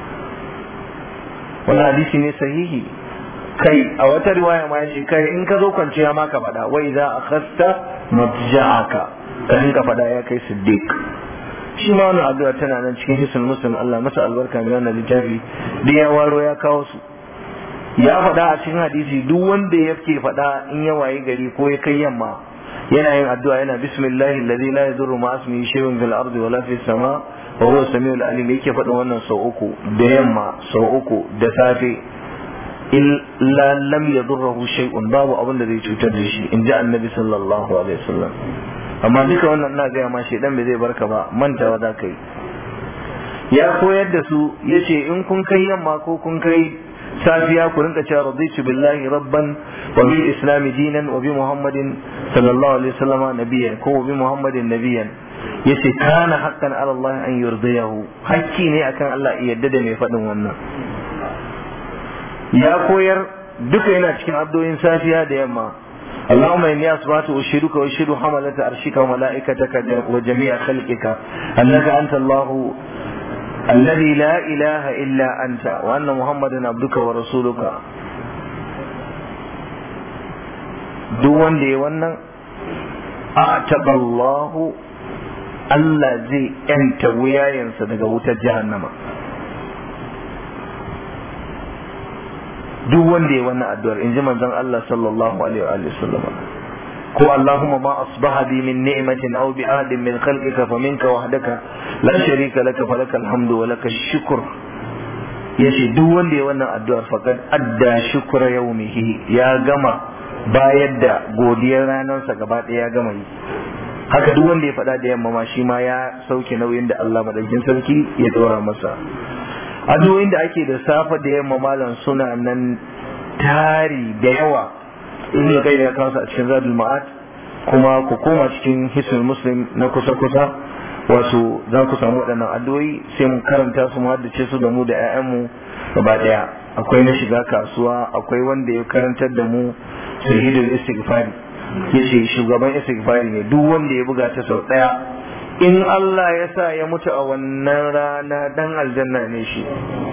wannan hadisi ne sahihi. kai a wata riwaya ma yace kai in ka zo kwanciya ma ka faɗa wa idza akhadta matja'aka ka rinka faɗa ya kai siddiq. shi ma wannan addu'a tana nan cikin hisnul muslim. Allah masa albarka mai wannan littafi da ya waro ya kawo su. ya faɗa a cikin hadisi duk wanda yake faɗa in ya waye gari ko ya kai yamma yana yin addu'a yana bismillahi alladhi la yadurru ma ismihi shay'un fil ardi wala fis sama wa huwa samiul alim. yake faɗin wannan sau uku da yamma, sau uku da safe, illa lam yadurruhu shay'un, babu abin da zai cutar da shi, in ji annabi sallallahu alaihi wasallam. amma duka wannan na gaya ma shedan bai zai barka ba, mantawa za ka yi. ya koyar da su yace in kun kai yamma ko kun kai safiya ku rinka cewa raditu billahi rabban wa bil islam dinan wa bi muhammadin sallallahu alaihi wasallam nabiyyan ko bi muhammadin nabiyyan. yace kana haqqan ala Allah an yurdiyahu, hakki ne akan Allah ya yarda da mai faɗin wannan. ya koyar duka yana cikin addu'o'in safiya da yamma. اللهم إني أصبحت أشهدك وأشهد حملة عرشك وملائكتك وجميع خلقك أنك أنت الله الذي لا إله إلا أنت وأن محمدا عبدك ورسولك. دون دي ونن أعتق الله الذي أنت ويا ينسى دقوة جهنم. duk wanda ya wannan addu'ar in ji manzon Allah sallallahu alaihi wa sallam. ko Allahumma ma asbaha bi min ni'matin aw bi ahadin min khalqika fa minka wahdaka la sharika laka falakal hamdu wa lakal shukr. yace duk wanda ya wannan addu'ar faqad adda shukra yawmihi, ya gama bayar da godiyar ranarsa gaba ɗaya ya gama yi. haka duk wanda ya faɗa da yamma ma shi ma ya sauke nauyin da Allah madaukakin sarki ya dora masa. addu'o'in da ake da safa da yamma malam suna nan tari da yawa. in kai ya kawo a cikin zadul ma'ad, kuma ku koma cikin hisnul muslim na kusa kusa, wato za ku samu waɗannan addu'o'i sai mu karanta su mu haddace su da mu da 'ya'yanmu gaba ɗaya. akwai na shiga kasuwa, akwai wanda ya karantar da mu sayyidul istighfari, yace shugaban istighfari ne, duk wanda ya buga ta sau ɗaya in Allah ya sa ya mutu a wannan rana dan aljanna ne shi.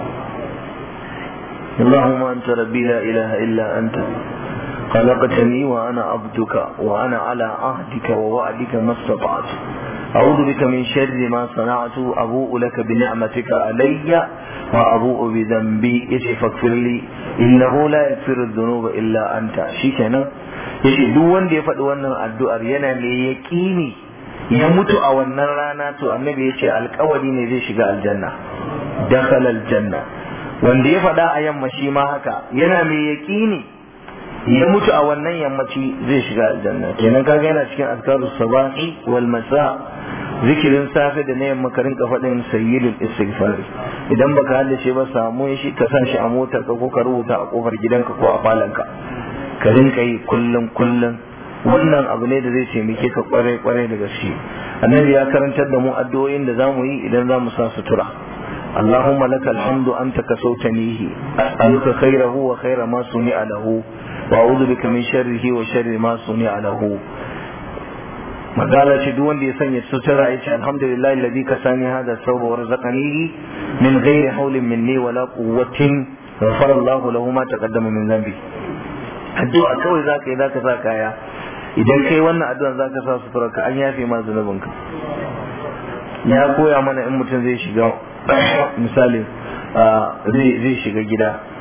Allahumma anta rabbi la ilaha illa anta khalaqtani wa ana abduka wa ana ala ahdika wa wa'dika mastata'tu a'udhu bika min sharri ma sana'tu abu'u laka bi ni'matika alayya wa abu'u bi dhanbi faghfir li innahu la yaghfiru dhunuba illa anta. shikenan yace duk wanda ya faɗi wannan addu'ar yana ne yaqini ya mutu a wannan rana, to annabi ya ce alkawari ne zai shiga aljanna, dakhala aljanna. wanda ya faɗa a yamma shi ma haka yana mai yaƙini ya mutu a wannan yammaci zai shiga aljanna. kenan kaga yana cikin azkarus sabahi wal masa, zikirin safe da na yamma ka rinka faɗin sayyidul istighfar. idan baka haddace ba samu shi ka sa shi a motar ka ko ka rubuta a kofar gidanka ko a falanka ka rinka yi kullum kullum. wannan abu ne da zai taimake ka kwarai kwarai da gaske. annabi ya karantar da mu addu'o'in da zamu yi idan zamu sa sutura. Allahumma lakal hamdu anta kasawtanihi as'aluka khayrahu wa khayra ma suni'a lahu wa a'udhu bika min sharrihi wa sharri ma suni'a lahu. magana ce duk wanda ya sanya sutura ya ce alhamdulillah alladhi kasani hadha thawba wa razaqanihi min ghairi hawlin minni wala quwwatin ghafara Allahu lahu ma taqaddama min dhanbi. addu'a kawai zaka yi zaka sa kaya, idan kai wannan addu'a zaka sa sutura ka an yafe ma zunubinka. ya koya mana in mutum zai shiga misali zai shiga gida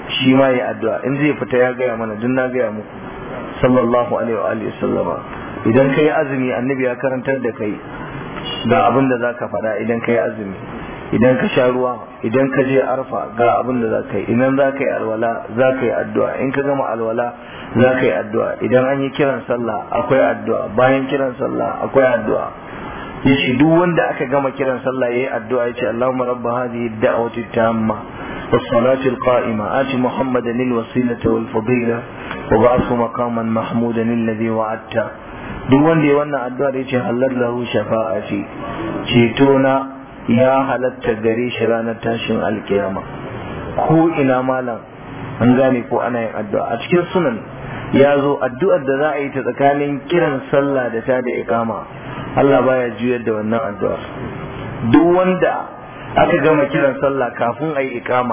shi ma ya addu'a in zai fita ya gaya mana duk na gaya muku sallallahu alaihi wa alihi sallama idan kai azumi annabi ya karantar da kai ga abin da zaka faɗa idan kai azumi idan ka sha ruwa idan ka je arfa ga abin da zaka yi idan zaka yi alwala zaka yi addu'a in ka gama alwala zaka yi addu'a idan an yi kiran sallah akwai addu'a bayan kiran sallah akwai addu'a yace duk wanda aka gama kiran sallah yayi addu'a yace Allahumma rabb hadhihi ad-da'wati tamma was-salati al-qa'ima ati Muhammadan al-wasilata wal-fadila wa ba'athu maqaman mahmudan alladhi wa'adta duk wanda yayi wannan addu'a yace halal lahu shafa'ati ceto na ya halatta gare shi ranar tashin alkiyama ko ina malam an gane ko ana yin addu'a a cikin sunan ya zo addu'ar da za a yi ta tsakanin kiran sallah da ta da iqama Allah baya juyar da wannan addu'ar duk wanda aka gama kiran sallah kafin a yi iqama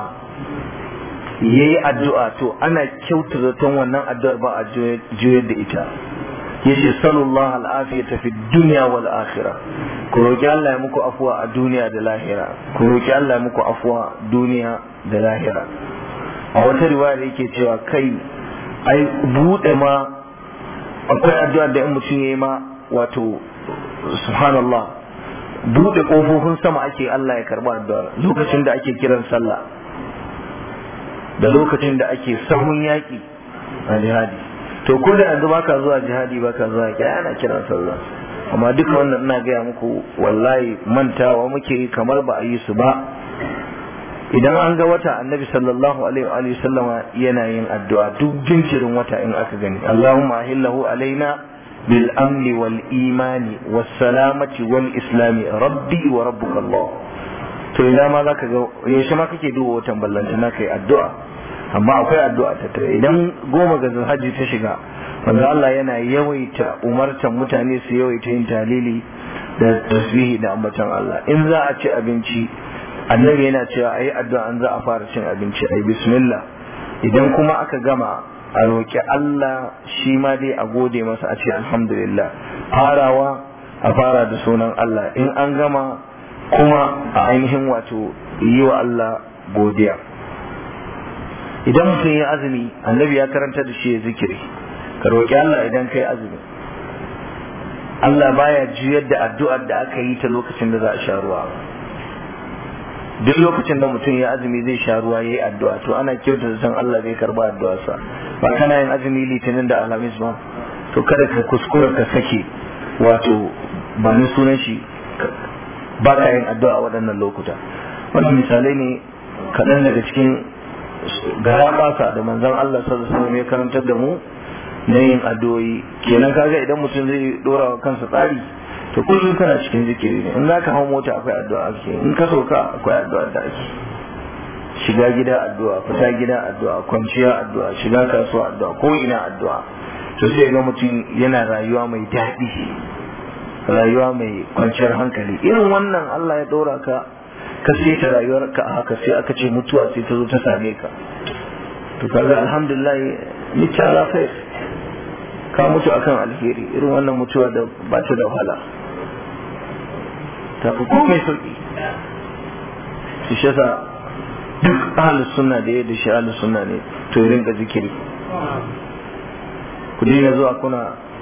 yayi addu'a to ana kyauta zaton wannan addu'ar ba a juyar da ita yace sallallahu al'afiyata fi dunya wal akhirah ku roki Allah ya muku afuwa a duniya da lahira ku roki Allah ya muku afuwa duniya da lahira a wata riwaya yake cewa kai ai bude ma akwai addu'a da in mutum yayi ma wato subhanallah bude kofofin sama ake Allah ya karba addu'a lokacin da ake kiran sallah da lokacin da ake sahun yaki a jihadi to ko da yanzu baka zuwa jihadi baka zuwa yaki ana kiran sallah amma duka wannan ina gaya muku wallahi mantawa muke kamar ba a yi su ba idan an ga wata annabi sallallahu alaihi wa sallama yana yin addu'a duk jinkirin wata in aka gani Allahumma ahillahu alaina bil amni wal imani was salamati wal islami rabbi wa rabbuka Allah to ina ma zaka ga yaushe ma kake duba watan ballanta na kai addu'a amma akwai addu'a ta tare idan goma ga zulhajji ta shiga wanda Allah yana yawaita umartan mutane su yawaita yin talili da tasbihi da ambatan Allah in za a ci abinci annabi yana cewa ayi addu'a an za a fara cin abinci ayi bismillah idan kuma aka gama a roki Allah shi ma dai a gode masa a ce alhamdulillah farawa a fara da sunan Allah in an gama kuma a ainihin wato yi wa Allah godiya idan mutum ya azumi annabi ya karanta da shi ya zikiri ka roƙi Allah idan kai azumi Allah baya juyar da addu'ar da aka yi ta lokacin da za a sha ruwa duk lokacin da mutum ya azumi zai sha ruwa yayi addu'a to ana kyautar da san Allah zai karba addu'arsa ba kana yin azumi litinin da alhamis ba to kada ka kuskura ka sake wato ba ni sunan shi ba ka yin addu'a waɗannan lokuta wannan misalai ne kaɗan daga cikin gara basa da manzon Allah sallallahu alaihi wasallam ya karantar da mu na yin addu'o'i kenan kaga idan mutum zai dora wa kansa tsari to kullum kana cikin zikiri ne in zaka hawo mota akwai addu'a ake in ka sauka akwai addu'a da ake shiga gida addu'a fita gida addu'a kwanciya addu'a shiga kasuwa addu'a ko ina addu'a to sai ga mutum yana rayuwa mai daɗi rayuwa mai kwanciyar hankali irin wannan Allah ya dora ka ka sai ta rayuwarka a haka sai aka ce mutuwa sai ta zo ta same ka to kaga alhamdulillah ni ta lafiya ka mutu akan alheri irin wannan mutuwa da ba ta da wahala ta fi komai sauki shi shi yasa duk ahlus sunna da yadda shi ahlus sunna ne to ya rinka zikiri ku daina zuwa kuna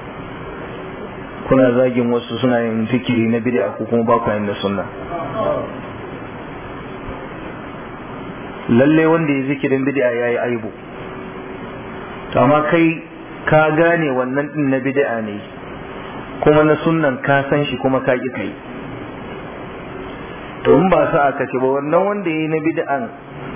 kuna zagin wasu suna yin zikiri na bid'a ko kuma ba ku yin na sunna lalle wanda ya zikirin bid'a yayi aibu to amma kai ka gane wannan din na bid'a ne kuma na sunnan ka san shi kuma ka ki kai to in ba sa aka ce ba wannan wanda yayi na bid'an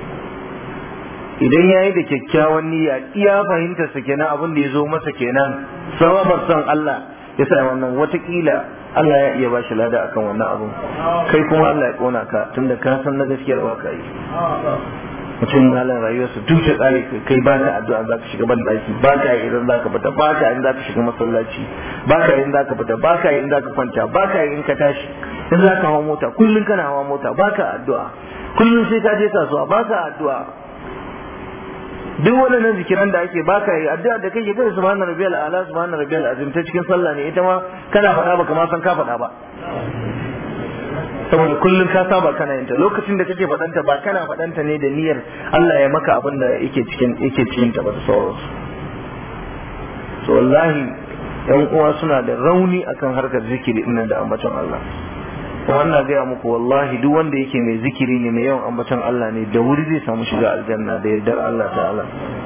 idan yayi da kyakkyawan niyya iya fahimta sa kenan abin da yazo masa kenan sababar san Allah yasa wannan watakila Allah ya iya bashi lada akan wannan abun kai kuma Allah ya kona ka tunda ka san na gaskiyar ba ka yi mutum halin rayuwarsa duk da tsari kai ba ka addu'a za ka shiga ban daki ba ka yi idan za ka fita ba ka yi idan za ka shiga masallaci ba ka yi idan za ka fita ba ka yi idan za ka kwanta ba ka yi in ka tashi in za ka hawa mota kullum kana hawa mota ba ka addu'a kullum sai ka je kasuwa ba ka addu'a duk wannan zikiran da ake baka yi addu'a da kake kai subhana rabbiyal a'la subhana rabbiyal azim ta cikin sallah ne ita ma kana faɗa baka ma san ka faɗa ba saboda kullum ka saba kana yin ta, lokacin da kake faɗanta ba kana faɗanta ne da niyyar Allah ya maka abin da yake cikin yake cikin ta ba da sauransu. So wallahi yan uwa suna da rauni akan harkar zikiri din da ambaton Allah. Wannan gaya muku wallahi duk wanda yake mai zikiri ne mai yawan ambaton Allah ne da wuri zai samu shiga aljanna da yardar Allah ta'ala.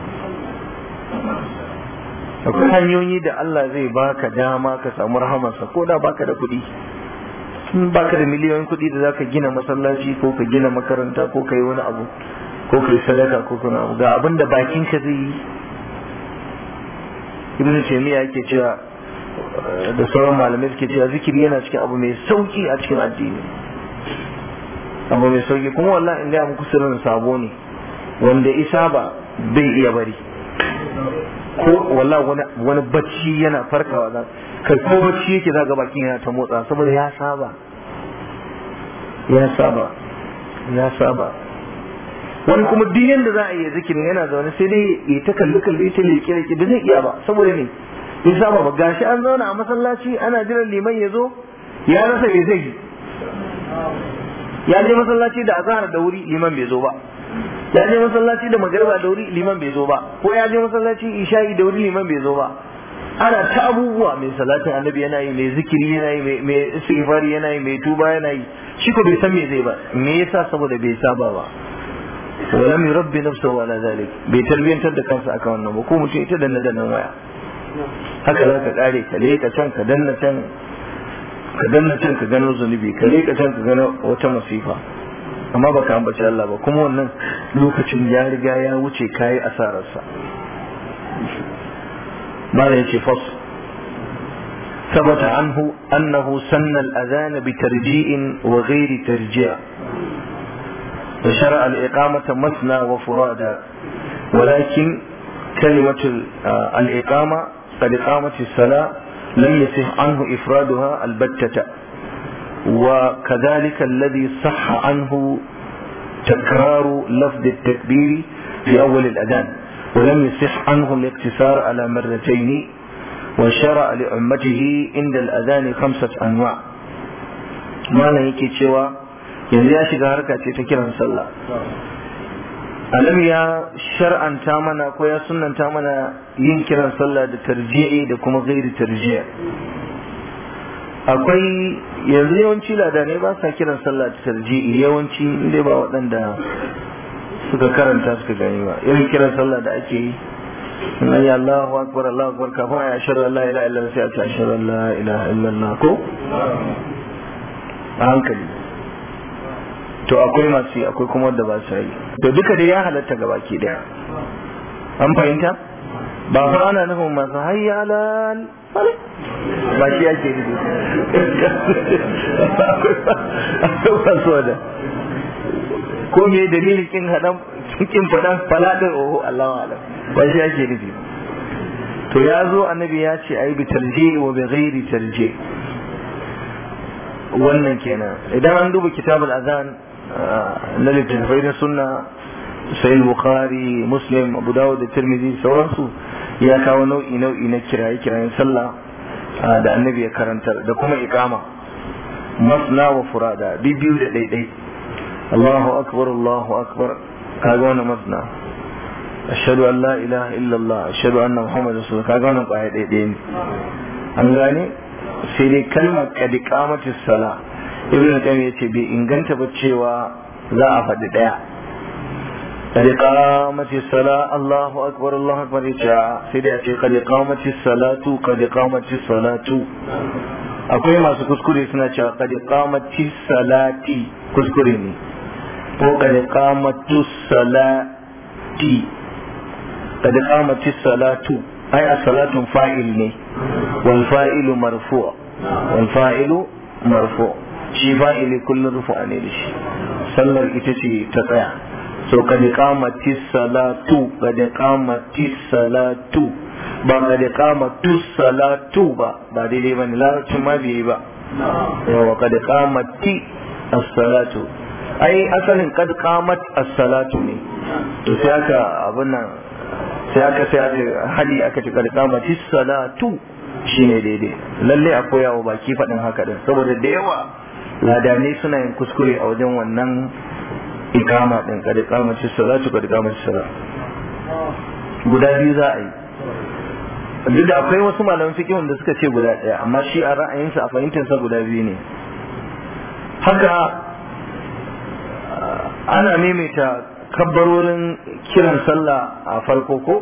Akwai hanyoyi da Allah zai baka dama ka samu rahamarsa ko da baka da kuɗi. In baka da miliyoyin kuɗi da zaka gina masallaci ko ka gina makaranta ko ka yi wani abu ko ka yi sadaka ko kana abu, ga abin da bakin ka zai yi. Ibn Taymiyyah yake cewa da sauran malamai suke cewa zikiri yana cikin abu mai sauki a cikin addini, abu mai sauki kuma wallahi in ga muku sirrin sabo ne wanda isa ba bai iya bari. Ko wallahi wani wani bacci yana farkawa za kai ko bacci yake za ga bakin yana ta motsa saboda ya saba ya saba ya saba wani kuma duk yanda za a yi zikirin yana zaune sai dai ya ta kalli kalli ta leke leke da zai iya ba saboda ne ya saba ba. Gashi an zauna a masallaci ana jiran liman ya zo ya rasa ya zai yi, ya je masallaci da azhar da wuri liman bai zo ba, ya je masallaci da magariba da wuri liman bai zo ba, ko ya je masallaci isha'i da wuri liman bai zo ba. Ana ta abubuwa, mai salatin annabi yana yi, mai zikiri yana yi, mai istighfari yana yi, mai tuba yana yi, shi ko bai san me zai ba. Me yasa? saboda bai saba ba. walam yurabbi nafsahu ala zalik, bai tarbiyantar da kansa akan wannan ba. Ko mutum ita danna dannan waya haka za ka kare ka leka can ka danna can ka danna can ka gano zunubi, ka leka can ka gano wata masifa, amma baka ambaci Allah ba, kuma wannan lokacin ya riga ya wuce kayi asararsa. mala yace fas ثبت عنه أنه سن الأذان بترجيء وغير ترجيع، وشرع الإقامة مثنى وفرادا، ولكن كلمة الإقامة قد قامت الصلاة لم يصح عنه إفرادها البتة، وكذلك الذي صح عنه تكرار لفظ التكبير في أول الأذان، ولم يصح عنه الاقتصار على مرتين، وشرع لأمته عند الأذان خمسة أنواع. ما نيكي تشوى yanzu ya shiga harka ce ta kiran sallah. Alam ya shar'anta mana ko ya sunnanta mana yin kiran sallah da tarji'i da kuma gairi tarji'i. Akwai yanzu yawanci ladanai ba sa kiran sallah da tarji'i, yawanci inda ba waɗanda suka karanta suka gani ba. Irin kiran sallah da ake yi na ya Allahu akbar Allahu akbar kafin a ashhadu an la ilaha illallah sai a ce ashhadu an la ilaha illallah ko a hankali. To akwai masu yi akwai kuma wanda ba su yi, to duka da ya halatta ga baki daya. An fahimta? Ba fa ana nufin masu hayya alal ba shi yake nufi. Akwai masu wada ko me dalilin kin hadan kin fadan faladin oho Allahu alam ba shi yake nufi. To ya zo annabi ya ce ayi bi tarji wa bi ghairi tarji, wannan kenan. Idan an duba kitabul azan na littattafai na sunna, sai bukhari, muslim, abu dawud da tirmidhi sauransu, ya kawo nau'i nau'i na kiraye kirayen sallah da annabi ya karantar, da kuma iqama masna wa furada, bibiyu da daidai. Allahu akbar Allahu akbar, kaga wannan masna. Ashhadu an la ilaha illallah, ashhadu anna muhammadar rasulullah, kaga wannan kwaya daidai ne. An gane? Sai dai kalmar kad iqamatis sala, ibn qayyim yace bai inganta ba cewa za a faɗi daya. kad iqamatis sala Allahu akbar Allahu akbar, yace sai dai yace kad iqamatis salatu kad iqamatis salatu. Akwai masu kuskure suna cewa kad iqamatis salati, kuskure ne, ko kad iqamatus salati, kad iqamatis salatu ai as-salatu fa'il ne, wal fa'ilu marfu' wal fa'ilu marfu', shi fa'ili kullun rufu'a ne shi, sallar ita ce ta tsaya. So kad qamatis salatu, kad qamatis salatu, ba kad qamatus salatu ba, ba daidai bane, larabcin ma bai ba. Yawa kad qamati as-salatu, ai asalin kad qamat as-salatu ne, to sai aka abun nan sai aka sai aka hadi aka ci kad qamatis salatu shine daidai. Lalle akwai yawo baki faɗin haka din, saboda da yawa ladanai suna yin kuskure a wajen wannan ikama din kada kamace salatu kada kamace salat guda biyu za a yi. Duk da akwai wasu malaman fiqh da suka ce guda ɗaya, amma shi a ra'ayinsa a fahimtarsa guda biyu ne. Haka ana maimaita kabbarorin kiran sallah a farko ko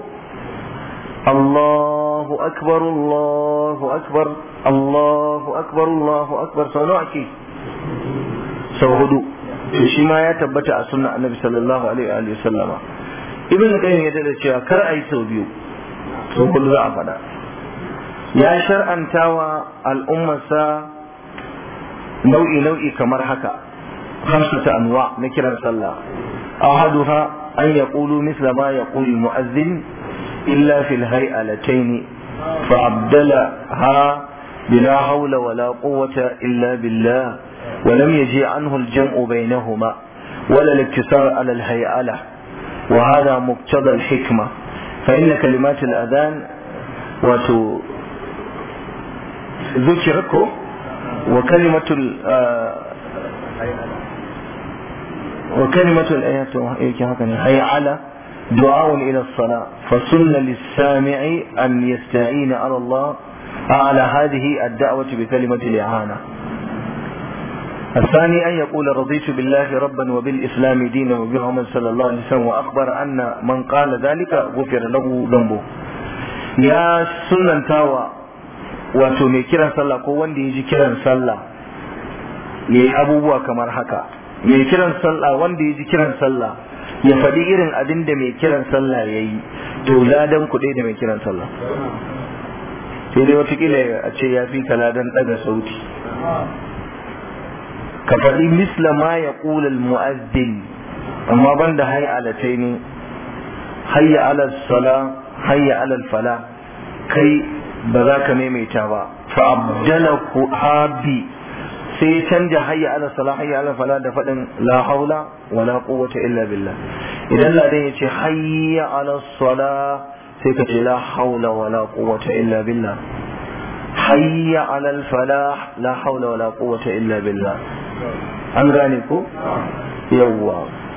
Allahu akbar Allahu akbar Allahu akbar Allahu akbar sau nawa ake? Sau hudu. To shi ma ya tabbata a sunna annabi sallallahu alaihi wa sallama. Ibn Qayyim ya da cewa kar a yi sau biyu, sau hudu za a faɗa. Ya shar'antawa al'ummarsa nau'i nau'i kamar haka, hamsata anwa na kiran sallah. Ahaduha an yaqulu misla ma yaqulu al-mu'adhdhin illa fil hay'alatayn fa abdalaha bila hawla wala quwwata illa billah wa lam yaji anhu al-jam'u baynahuma wala al-iktisar ala al-hay'ala wa hadha muqtada al-hikma fa inna kalimat al-adhan wa ذكركم وكلمة ال وكلمة الآيات هي على دعاء إلى الصلاة فسن للسامع أن يستعين على الله على هذه الدعوة بكلمة الإعانة. الثاني أن يقول رضيت بالله ربا وبالإسلام دينا وبمحمد صلى الله عليه وسلم وأخبر أن من قال ذلك غفر له ذنبه. يا سنن تاوى wato mai kiran sallah ko wanda ya ji kiran sallah ya yi abubuwa kamar haka. Mai kiran sallah wanda ya ji kiran sallah ya faɗi irin abin da mai kiran sallah ya yi, to ladan kuɗi da mai kiran sallah. Sai dai watakila a ce ya fi ka ladan ɗaga sauti. Ka faɗi misla ma ya ƙulal mu'azzin, amma ban da hayya alatai ne, hayya alal sala, hayya alal fala, kai ba za ka maimaita ba. Fa abdalahu habi, sai canja hayya ala salah hayya ala fala da faɗin la haula wala quwwata illa billah. Idan ladan ya ce hayya ala salah sai ka ce la haula wala quwwata illa billah. Hayya ala falah la haula wala quwwata illa billah. An gane ko? Yawwa.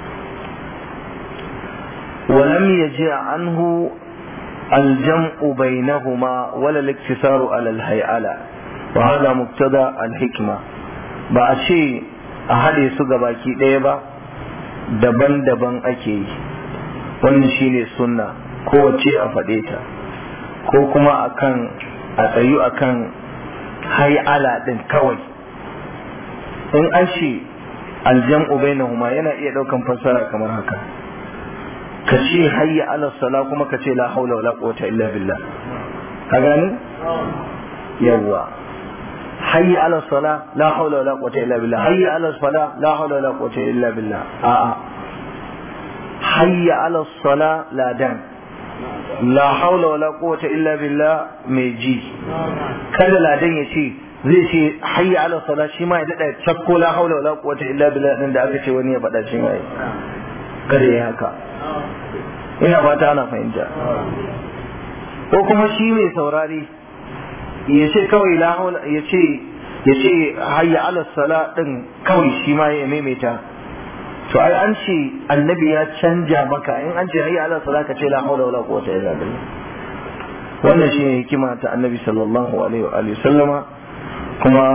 ولم يجي عنه الجمع بينهما ولا الاقتصار على الهيئلة وهذا مقتضى الحكمة. ba a ce a haɗe su gabaki ɗaya ba, daban-daban ake yi. wannan shine sunna, kowace a faɗe ta, ko kuma akan a tsayu akan hay'ala ɗin kawai. in an ce aljam'u bainahuma yana iya ɗaukan fassara kamar haka, ka ce hayya ala sala kuma ka ce la haula wala quwwata illa billah. ka gani? yawwa, hayya ala sala la haula wala quwwata illa billah, hayya ala sala la haula wala quwwata illa billah. a'a, hayya ala sala la dan, la haula wala quwwata illa billah mai ji. kada ladan ya ce zai ce hayya ala sala shi ma ya dada cakko la haula wala quwwata illa billah din da aka ce wani ya faɗa shi mai. kada ya haka. ina fata ana fahimta. ko kuma shi mai saurari ya ce kawai la haula, ya ce ya ce hayya ala sala din kawai shi ma ya maimaita. to ai an ce annabi ya canja maka, in an ce hayya ala sala ka ce la haula wala quwwata illa billah. wannan shi ne hikima ta annabi sallallahu alaihi wa alihi sallama. kuma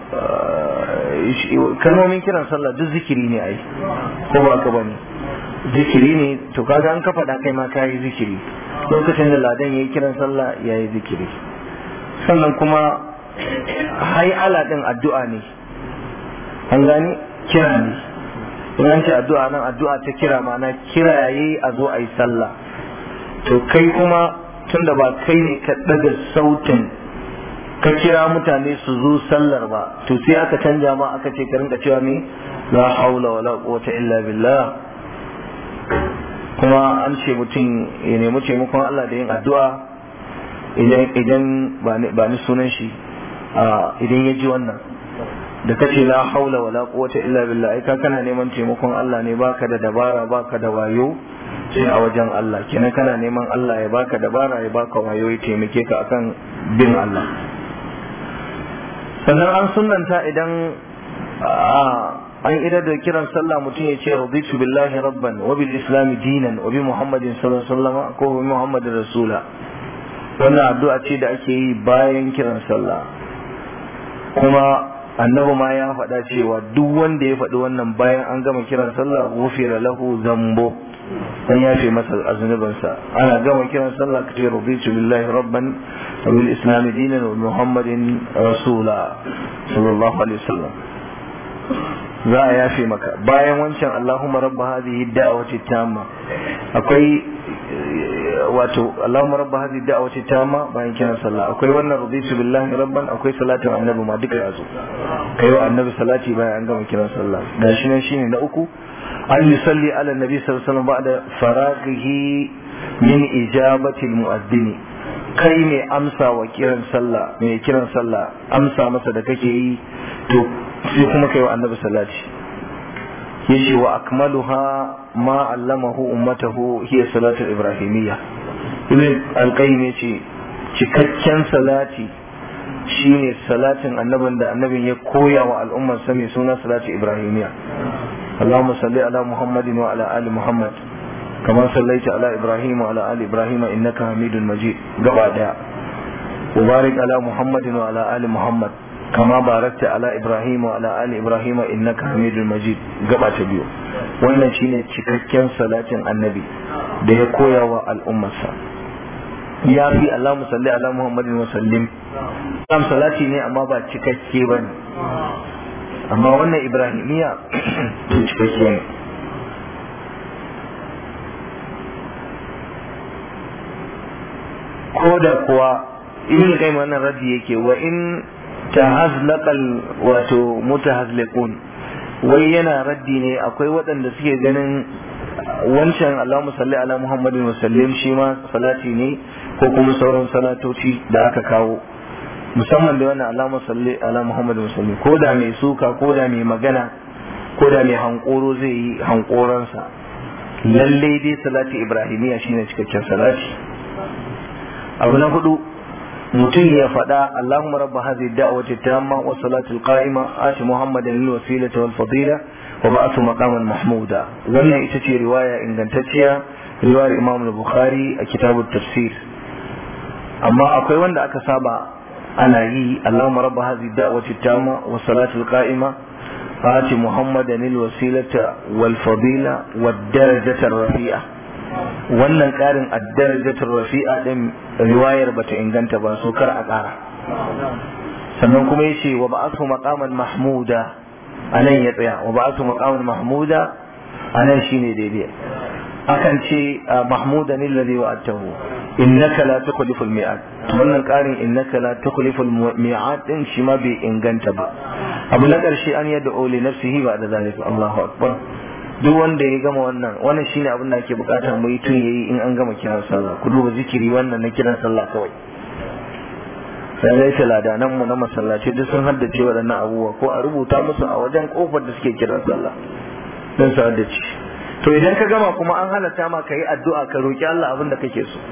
kalmomin kiran sallah duk zikiri ne ai, ko ba ka bane? zikiri ne. to kaga an ka faɗa kai ma ka yi zikiri lokacin da ladan ya yi kiran sallah ya yi zikiri. sannan kuma hay'ala din addu'a ne, an gani kira ne. in an ce addu'a nan addu'a ta kira, ma'ana kira yayi a zo a yi sallah. to kai kuma tunda ba kai ne ka daga sautin ka kira mutane su zo sallar ba, to sai aka canja ma aka ce ka rinka cewa me la haula wala quwwata illa billah. kuma an ce mutum ya nemi taimakon Allah da yin addu'a idan idan ba ni sunan shi idan ya ji wannan da kace la haula wala quwwata illa billah, ai ka kana neman taimakon Allah ne, baka da dabara baka da wayo sai a wajen Allah. kenan kana neman Allah ya baka dabara ya baka wayo ya taimake ka akan bin Allah. sannan an sunnanta idan an idar da kiran sallah mutum ya ce raditu billahi rabban wa bil islam dinan wa bi muhammadin sallallahu alaihi wasallam ko bi muhammadin rasula. wannan addu'a ce da ake yi bayan kiran sallah, kuma annabi ma ya faɗa cewa duk wanda ya faɗi wannan bayan an gama kiran sallah ghufira lahu dhanbu, an yafe masa azunubansa. ana gama kiran sallah ka ce raditu billahi rabban wa bil islam dinan wa bi muhammadin rasula sallallahu alaihi wasallam, za a yafe maka. bayan wancan Allahumma rabba hadhihi da'wati tamma, akwai wato Allahumma rabba hadhihi da'wati tamma bayan kiran sallah, akwai wannan raditu billahi rabban, akwai salatin annabi ma duka yazo kai wa annabi salati bayan an gama kiran sallah. gashi nan shine na uku, an yusalli ala nabi sallallahu alaihi wasallam ba'da faraghihi min ijabati almu'adhdhin, kai mai amsa wa kiran sallah, mai kiran sallah amsa masa da kake yi, to sai kuma kai wa annabi salati. yace wa akmaluha ma allamahu ummatahu hiya salatu ibrahimiyya. ibn al-qayyim yace cikakken salati shine salatin annabin da annabin ya koya wa al'ummar sa mai suna salatu ibrahimiyya. Allahumma salli ala Muhammadin wa ala ali Muhammad kama sallaita ala Ibrahim wa ala ali Ibrahim innaka Hamidul Majid. gaba daya wa barik ala Muhammadin wa ala ali Muhammad kama barakta ala Ibrahim wa ala ali Ibrahim innaka Hamidul Majid. gaba ta biyu, wannan shine cikakken salatin annabi da ya koya wa al'ummarsa. ya fi Allahumma salli ala Muhammadin wa sallim, sam salati ne amma ba cikakke bane, amma wannan ibrahimiya cikakke ne. ko da kuwa in kai wannan raddi yake wa in tahazlaqal wato mutahazliqun, wai yana raddi ne akwai waɗanda suke ganin wancan Allahumma salli ala Muhammadin wa sallim shi ma salati ne, ko kuma sauran salatoci da aka kawo, musamman da wannan Allahumma salli ala Muhammadin wa sallim, ko da mai suka ko da mai magana ko da mai hankoro zai yi hankoransa, lalle dai salati ibrahimiya shine cikakken salati. abu na hudu, mutum ya faɗa Allahumma rabba hadhihi da'wati tamma wa salatu al-qa'ima ati Muhammadan lil wasilati wal fadila wa ba'athu maqaman mahmuda. wannan ita ce riwaya ingantacciya, riwayar Imam al-Bukhari a kitabut tafsir. amma akwai wanda aka saba ana yi Allahumma rabba hadhihi da'wati tamma wa salatu al-qa'ima ati Muhammadan lil wasilati wal fadila wad darajata ar-rafi'a. wannan karin ad-darajatul rafi'a din riwayar bata inganta ba, so kar a kara. sannan kuma yace wa ba'athu maqaman mahmuda, anan ya tsaya wa ba'athu maqaman mahmuda, anan shine daidai. akan ce mahmudan alladhi wa'atahu innaka la tukhlifu al-mi'ad, wannan karin innaka la tukhlifu al-mi'ad din shi ma bai inganta ba. abu na karshe an yad'u li nafsihi ba'da zalika. Allahu akbar. duk wanda ya gama wannan wannan shine abin da ake bukata mu yi tun yayi in an gama kiran sallah. ku duba zikiri wannan na kiran sallah kawai. sai dai taladanan mu na masallaci duk sun haddace waɗannan abubuwa, ko a rubuta musu a wajen kofar da suke kiran sallah don su haddace. to idan ka gama kuma an halatta ma ka yi addu'a, ka roki Allah abin da kake so.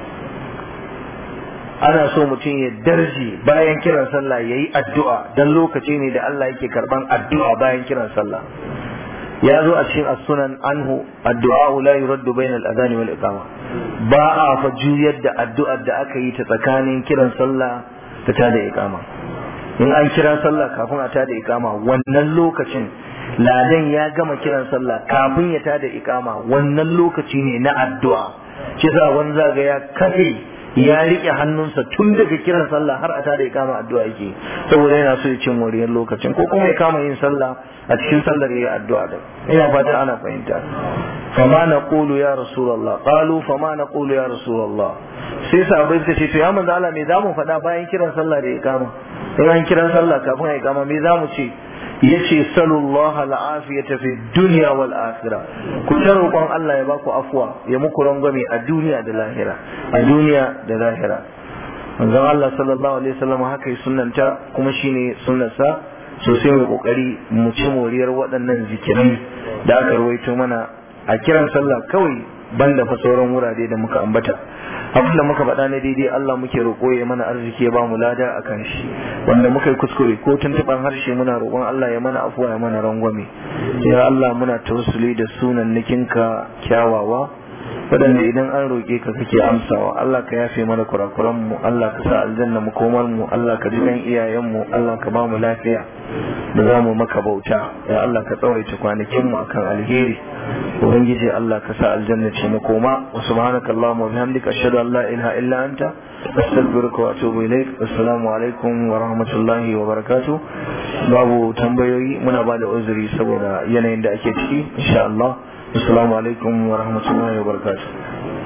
ana so mutum ya darji bayan kiran sallah yayi addu'a, dan lokaci ne da Allah yake karban addu'a bayan kiran sallah. ya zo a cikin as-sunan anhu addu'a la yuraddu bayna al-adhan wal iqama, ba a fa juyar da addu'ar da aka yi ta tsakanin kiran sallah da ta da iqama. in an kira sallah kafin a ta da iqama, wannan lokacin ladan ya gama kiran sallah kafin ya ta da iqama, wannan lokaci ne na addu'a. kisa wani zaga ya kafe ya rike hannunsa tun daga kiran sallah har a tada ya kama addu'a yake, saboda yana so ya ci moriyar lokacin, ko kuma ya kama yin sallah a cikin sallar yayi addu'a da. ina fata ana fahimta. fama naqulu ya rasulullah, qalu fama naqulu ya rasulullah, sai sahabbai suka ce to ya manzo Allah me zamu faɗa bayan kiran sallah da ya kama, bayan kiran sallah kafin ya kama me zamu ce? yace sallallahu al'afiyata fi dunya wal akhirah, ku ta roƙon Allah ya baku afwa, ya muku rangwame a duniya da lahira, a duniya da lahira. manzon Allah sallallahu alaihi wasallam haka yi sunnanta, kuma shine sunnarsa. so sai mu kokari mu ci moriyar waɗannan zikirai da aka rawaito mana a kiran sallah kawai, banda fa sauran wurare da muka ambata. abin da muka faɗa na daidai Allah muke roƙo ya mana arziki ya ba mu lada a kan shi, wanda muka yi kuskure ko tuntuɓan harshe muna roƙon Allah ya mana afuwa ya mana rangwame. Ya Allah muna tawassuli da sunan nikinka kyawawa waɗanda idan an roƙe ka kake amsawa. Allah ka yafe mana kurakuranmu, Allah ka sa aljanna mu komar mu, Allah ka ji kan iyayenmu, Allah ka ba mu lafiya da za mu maka bauta. Ya Allah ka tsawaita kwanakinmu akan alheri, ubangiji Allah ka sa aljanna ce mu koma. Wa subhanaka allahumma wa bihamdika ashhadu an la ilaha illa anta astaghfiruka wa atubu ilaik. Assalamu alaikum wa rahmatullahi wa barakatuh. Babu tambayoyi, muna ba da uzuri saboda yanayin da ake ciki insha Allah. Assalamu alaikum wa rahmatullahi wa barakatuh.